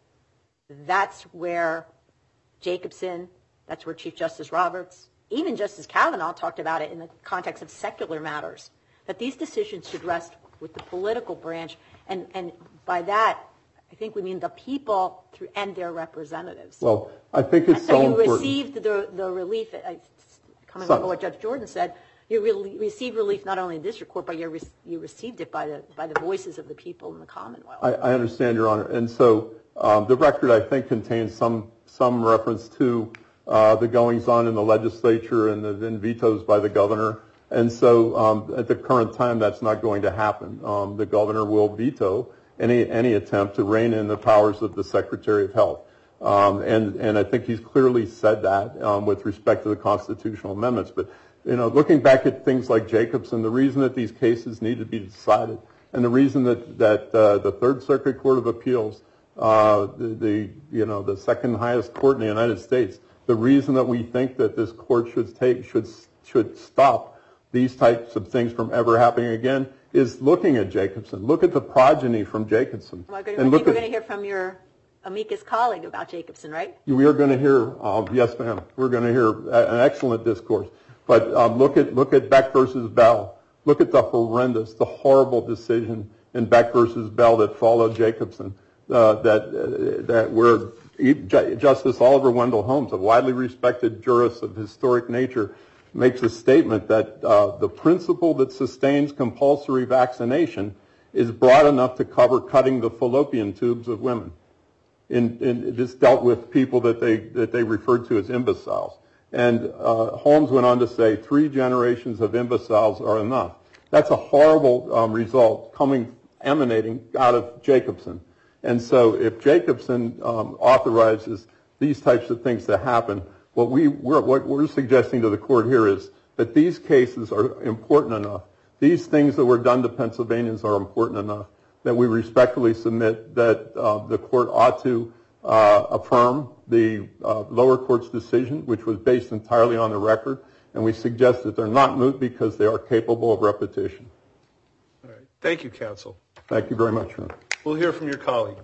That's where Jacobson, that's where Chief Justice Roberts, even Justice Kavanaugh talked about it in the context of secular matters, that these decisions should rest with the political branch, and, and by that, I think we mean the people through, and their representatives. Well, I think it's so, so you important. received the, the relief, I, coming So- from what Judge Jordan said, you really received relief not only in district court, but you, re- you received it by the, by the voices of the people in the Commonwealth. I, I understand, Your Honor. And so um, the record, I think, contains some some reference to uh, the goings-on in the legislature and the and vetoes by the governor. And so um, at the current time, that's not going to happen. Um, the governor will veto any any attempt to rein in the powers of the Secretary of Health. Um, and, and I think he's clearly said that um, with respect to the constitutional amendments. But, you know, looking back at things like Jacobson, the reason that these cases need to be decided, and the reason that, that uh, the Third Circuit Court of Appeals, uh, the, the, you know, the second highest court in the United States, the reason that we think that this court should take, should, should stop these types of things from ever happening again is looking at Jacobson. Look at the progeny from Jacobson. Well, I think and we're look at, going to hear from your amicus colleague about Jacobson, right? we are going to hear, um, yes, ma'am, we're going to hear an excellent discourse. But um, look at look at Beck versus Bell. Look at the horrendous, the horrible decision in Beck versus Bell that followed Jacobson. Uh, that uh, that where Justice Oliver Wendell Holmes, a widely respected jurist of historic nature, makes a statement that uh, the principle that sustains compulsory vaccination is broad enough to cover cutting the fallopian tubes of women. In, in this dealt with people that they that they referred to as imbeciles. And uh, Holmes went on to say three generations of imbeciles are enough. That's a horrible um, result coming emanating out of Jacobson. And so if Jacobson um, authorizes these types of things to happen, what, we, we're, what we're suggesting to the court here is that these cases are important enough. These things that were done to Pennsylvanians are important enough that we respectfully submit that uh, the court ought to uh, affirm the uh, lower court's decision, which was based entirely on the record, and we suggest that they're not moot because they are capable of repetition. All right. Thank you, counsel. Thank you very much, Your Honor. We'll hear from your colleague.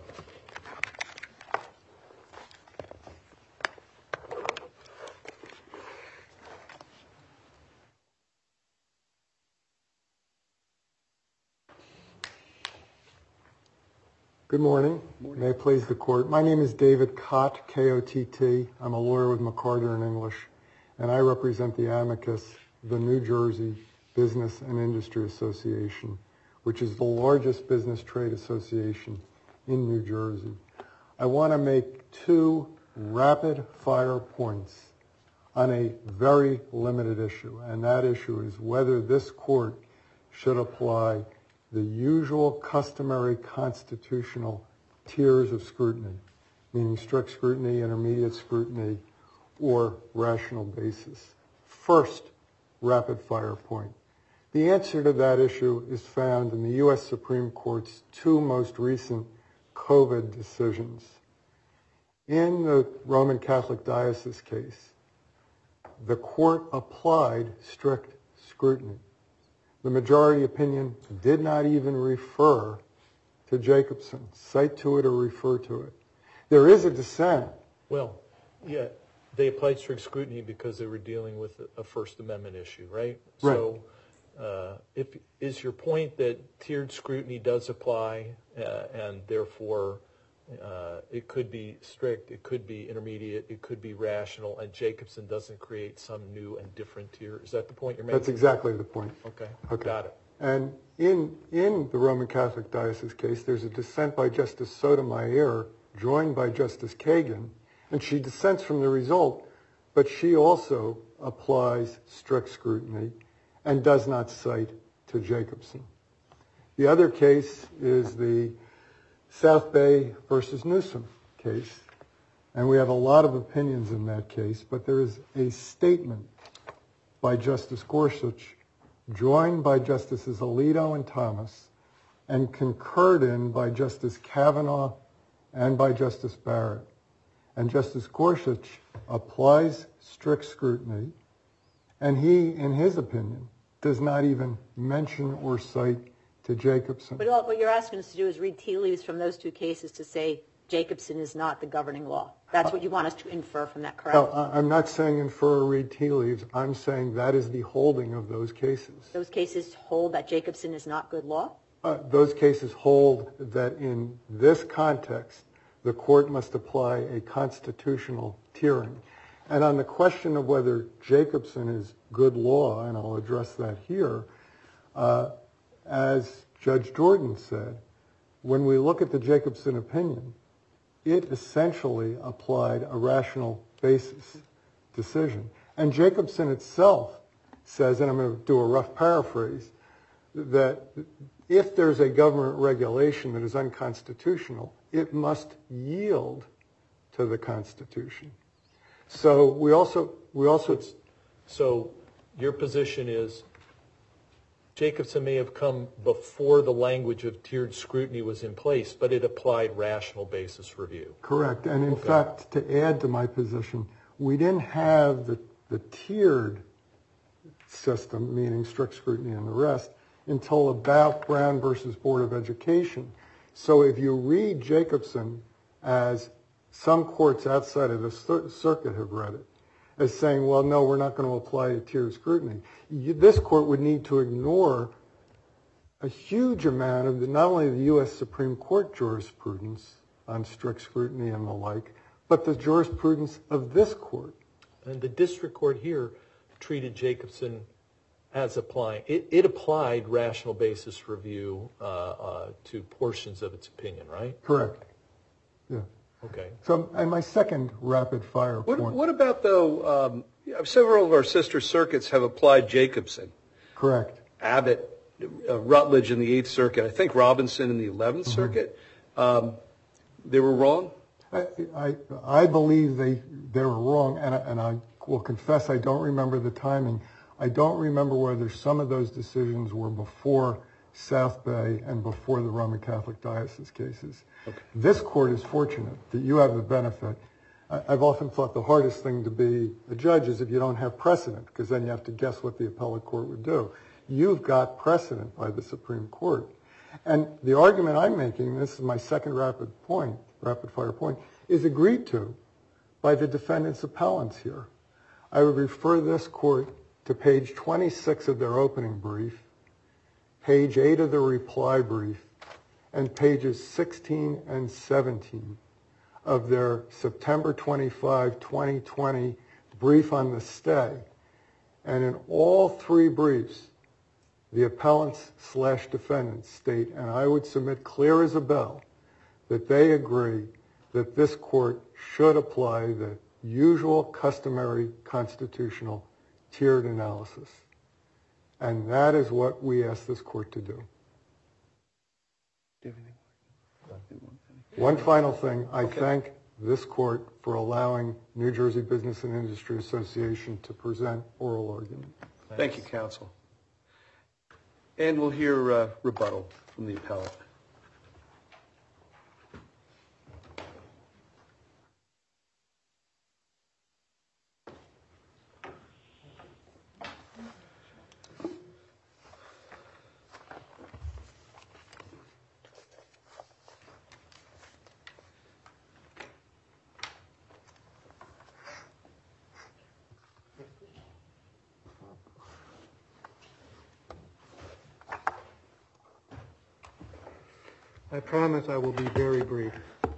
Good morning. May it please the court. My name is David Kott, K O T T. I'm a lawyer with McCarter and English, and I represent the amicus, the New Jersey Business and Industry Association, which is the largest business trade association in New Jersey. I want to make two rapid fire points on a very limited issue, and that issue is whether this court should apply the usual customary constitutional tiers of scrutiny, meaning strict scrutiny, intermediate scrutiny, or rational basis. First, rapid fire point. The answer to that issue is found in the U S Supreme Court's two most recent COVID decisions. In the Roman Catholic Diocese case, the court applied strict scrutiny. The majority opinion did not even refer to Jacobson, cite to it or refer to it. There is a dissent. Well, yeah, they applied strict scrutiny because they were dealing with a First Amendment issue, right? Right. So uh, if, is your point that tiered scrutiny does apply uh, and therefore uh, it could be strict, it could be intermediate, it could be rational, and Jacobson doesn't create some new and different tier? Is that the point you're making? That's exactly the point. Okay, Okay. Got it. And in in the Roman Catholic Diocese case, there's a dissent by Justice Sotomayor, joined by Justice Kagan, and she dissents from the result, but she also applies strict scrutiny and does not cite to Jacobson. The other case is the South Bay versus Newsom case, and we have a lot of opinions in that case, but there is a statement by Justice Gorsuch, joined by Justices Alito and Thomas, and concurred in by Justice Kavanaugh and by Justice Barrett. And Justice Gorsuch applies strict scrutiny And he, in his opinion, does not even mention or cite to Jacobson. But all, what you're asking us to do is read tea leaves from those two cases to say Jacobson is not the governing law. That's what you want us to infer from that, correct? No, I'm not saying infer or read tea leaves. I'm saying that is the holding of those cases. Those cases hold that Jacobson is not good law? Uh, those cases hold that in this context, the court must apply a constitutional tiering. And on the question of whether Jacobson is good law, and I'll address that here, uh, as Judge Jordan said, when we look at the Jacobson opinion, it essentially applied a rational basis decision. And Jacobson itself says, and I'm going to do a rough paraphrase, that if there's a government regulation that is unconstitutional, it must yield to the Constitution. So we also we also So your position is Jacobson may have come before the language of tiered scrutiny was in place, but it applied rational basis review. Correct. And in Okay. fact, to add to my position, we didn't have the, the tiered system, meaning strict scrutiny and the rest, until about Brown versus Board of Education. So if you read Jacobson as some courts outside of the cir- circuit have read it, as saying, well, no, we're not going to apply a tiered scrutiny, you, this court would need to ignore a huge amount of the, not only the U S Supreme Court jurisprudence on strict scrutiny and the like, but the jurisprudence of this court. And the district court here treated Jacobson as applying. It, it applied rational basis review uh, uh, to portions of its opinion, right? Correct. Yeah. Okay. So, and my second rapid fire What, point. what about, though, um, several of our sister circuits have applied Jacobson. Correct. Abbott, uh, Rutledge in the Eighth Circuit, I think Robinson in the Eleventh Mm-hmm. Circuit. Um, they were wrong? I, I, I believe they, they were wrong, and I, and I will confess I don't remember the timing. I don't remember whether some of those decisions were before South Bay and before the Roman Catholic Diocese cases. Okay. This court is fortunate that you have the benefit. I, I've often thought the hardest thing to be a judge is if you don't have precedent, because then you have to guess what the appellate court would do. You've got precedent by the Supreme Court. And the argument I'm making, this is my second rapid point, rapid fire point, is agreed to by the defendant's appellants here. I would refer this court to page twenty-six of their opening brief, page eight of the reply brief, and pages sixteen and seventeen of their September twenty-fifth, twenty twenty brief on the stay. And in all three briefs, the appellants slash defendants state, and I would submit clear as a bell, that they agree that this court should apply the usual customary constitutional tiered analysis. And that is what we ask this court to do. One final thing, I okay. thank this court for allowing New Jersey Business and Industry Association to present oral argument. Thanks. Thank you, counsel. And we'll hear uh, rebuttal from the appellant. I promise I will be very brief.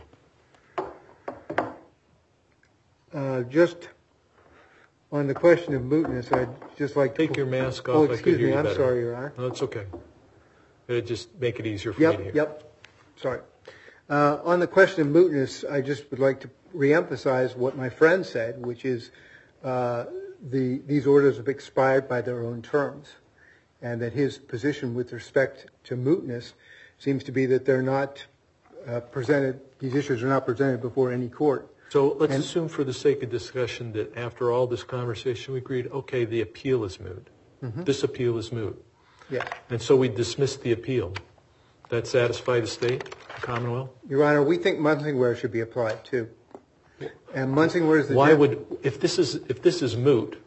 Uh, just on the question of mootness, I'd just like Take to... Take your mask off. Oh, I can excuse hear me, you I'm better. sorry, Your Honor. No, it's okay. It'd just make it easier for yep, me to hear. Yep, sorry. Uh, on the question of mootness, I just would like to reemphasize what my friend said, which is uh, the these orders have expired by their own terms, and that his position with respect to mootness seems to be that they're not uh, presented, these issues are not presented before any court. So let's and, assume for the sake of discussion that after all this conversation we agreed, okay, the appeal is moot. Mm-hmm. This appeal is moot. Yeah. And so we dismissed the appeal. That satisfy the state, the Commonwealth? Your Honor, we think Munsingware should be applied too. And Munsingware is the... Why would, if this is, if this is moot,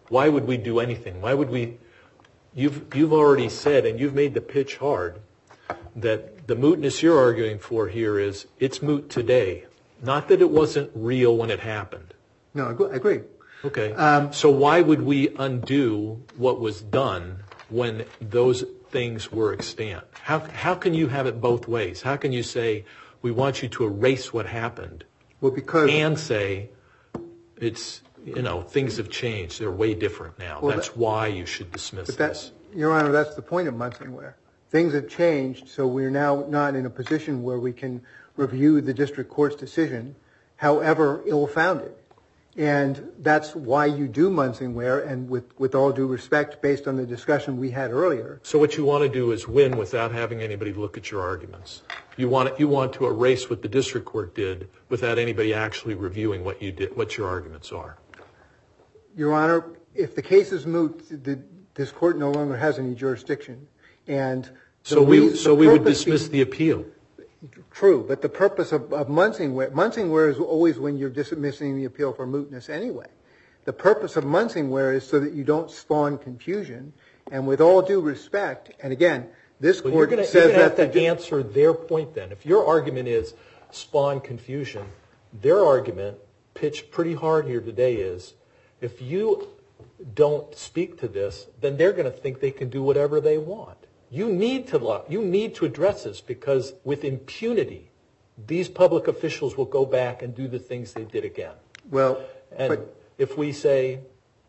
Why would we do anything? Why would we? You've you've already said, and you've made the pitch hard, that the mootness you're arguing for here is it's moot today, not that it wasn't real when it happened. No, I agree. Okay. Um, so why would we undo what was done when those things were extant? How how can you have it both ways? How can you say we want you to erase what happened, well, because and say it's you know things have changed, they're way different now. Well, that's that, why you should dismiss but this. That, Your Honor, that's the point of Munsingware. Things have changed, so we're now not in a position where we can review the district court's decision, however ill-founded. And that's why you do Munsingware, and with, with all due respect, based on the discussion we had earlier. So what you want to do is win without having anybody look at your arguments. You want you want to erase what the district court did without anybody actually reviewing what you did, what your arguments are. Your Honor, if the case is moot, the, this court no longer has any jurisdiction, and so we so we would dismiss the appeal. True, but the purpose of, of Munsingware, Munsingware is always when you're dismissing the appeal for mootness anyway. The purpose of Munsingware is so that you don't spawn confusion. And with all due respect, and again, this well, court you're gonna, says you're gonna that have to answer their point then. If your argument is spawn confusion, their argument, pitched pretty hard here today, is if you don't speak to this, then they're going to think they can do whatever they want. You need to you need to address this, because with impunity, these public officials will go back and do the things they did again. Well, and but, if we say,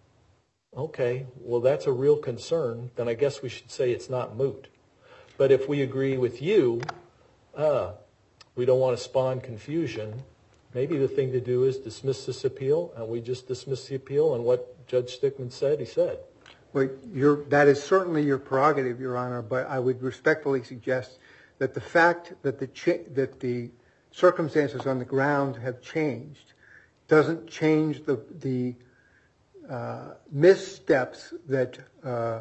okay, well, that's a real concern, then I guess we should say it's not moot. But if we agree with you, uh, we don't want to spawn confusion, maybe the thing to do is dismiss this appeal, and we just dismiss the appeal, and what Judge Stickman said, he said. Well, you're, that is certainly your prerogative, Your Honor, but I would respectfully suggest that the fact that the cha- that the circumstances on the ground have changed doesn't change the the uh, missteps that uh, uh,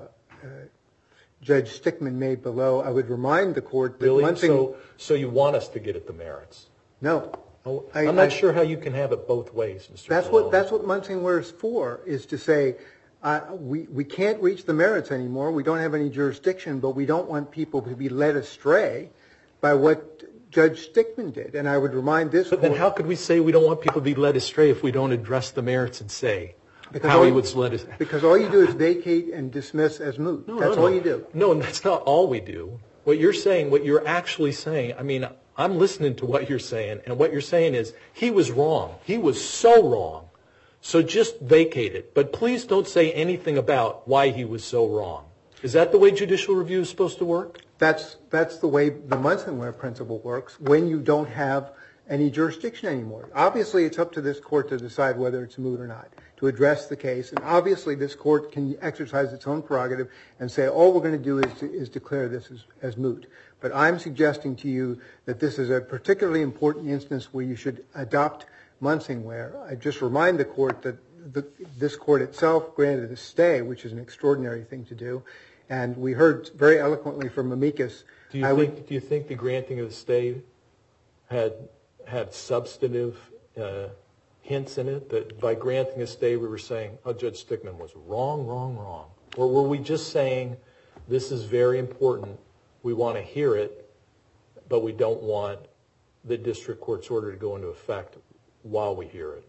Judge Stickman made below. I would remind the court that really? one thing. So, so you want us to get at the merits? No. Oh, I, I'm not I, sure how you can have it both ways, Mister That's Colon. what that's what Munsingware is for, is to say uh, we we can't reach the merits anymore. We don't have any jurisdiction, but we don't want people to be led astray by what Judge Stickman did. And I would remind this. But court, then, how could we say we don't want people to be led astray if we don't address the merits and say because how all he you, was led astray? Because all you do is vacate and dismiss as moot. No, that's no, all no. you do. No, and that's not all we do. What you're saying, what you're actually saying, I mean, I'm listening to what you're saying, and what you're saying is he was wrong. He was so wrong. So just vacate it. But please don't say anything about why he was so wrong. Is that the way judicial review is supposed to work? That's that's the way the Munsingware principle works when you don't have any jurisdiction anymore. Obviously, it's up to this court to decide whether it's moot or not, to address the case. And obviously, this court can exercise its own prerogative and say, all we're going to do is, to, is declare this as, as moot. But I'm suggesting to you that this is a particularly important instance where you should adopt Munsingware. I just remind the court that the, this court itself granted a stay, which is an extraordinary thing to do. And we heard very eloquently from Amicus. Do you, I think, would, do you think the granting of the stay had had substantive uh, hints in it, that by granting a stay we were saying, oh, Judge Stickman was wrong, wrong, wrong? Or were we just saying, this is very important, we want to hear it, but we don't want the district court's order to go into effect while we hear it?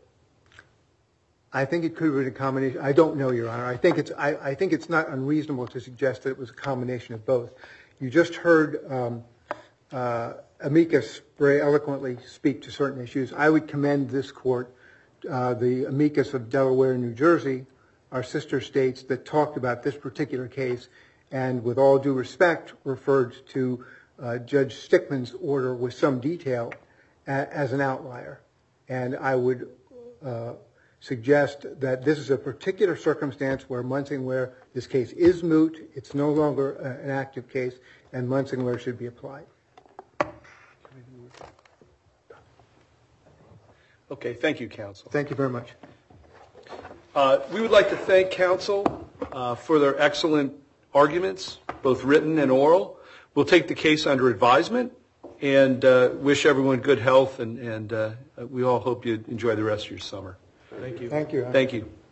I think it could have been a combination. I don't know, Your Honor. I think it's I, I think it's not unreasonable to suggest that it was a combination of both. You just heard um, uh, Amicus very eloquently speak to certain issues. I would commend this court, uh, the Amicus of Delaware and New Jersey, our sister states, that talked about this particular case and, with all due respect, referred to uh, Judge Stickman's order with some detail a, as an outlier. And I would uh, suggest that this is a particular circumstance where Munsingware, this case is moot, it's no longer uh, an active case, and Munsingware should be applied. Okay, thank you, counsel. Thank you very much. Uh, we would like to thank counsel uh, for their excellent arguments, both written and oral. We'll take the case under advisement and uh, wish everyone good health, and, and uh, we all hope you enjoy the rest of your summer. Thank you. Thank you. Thank you.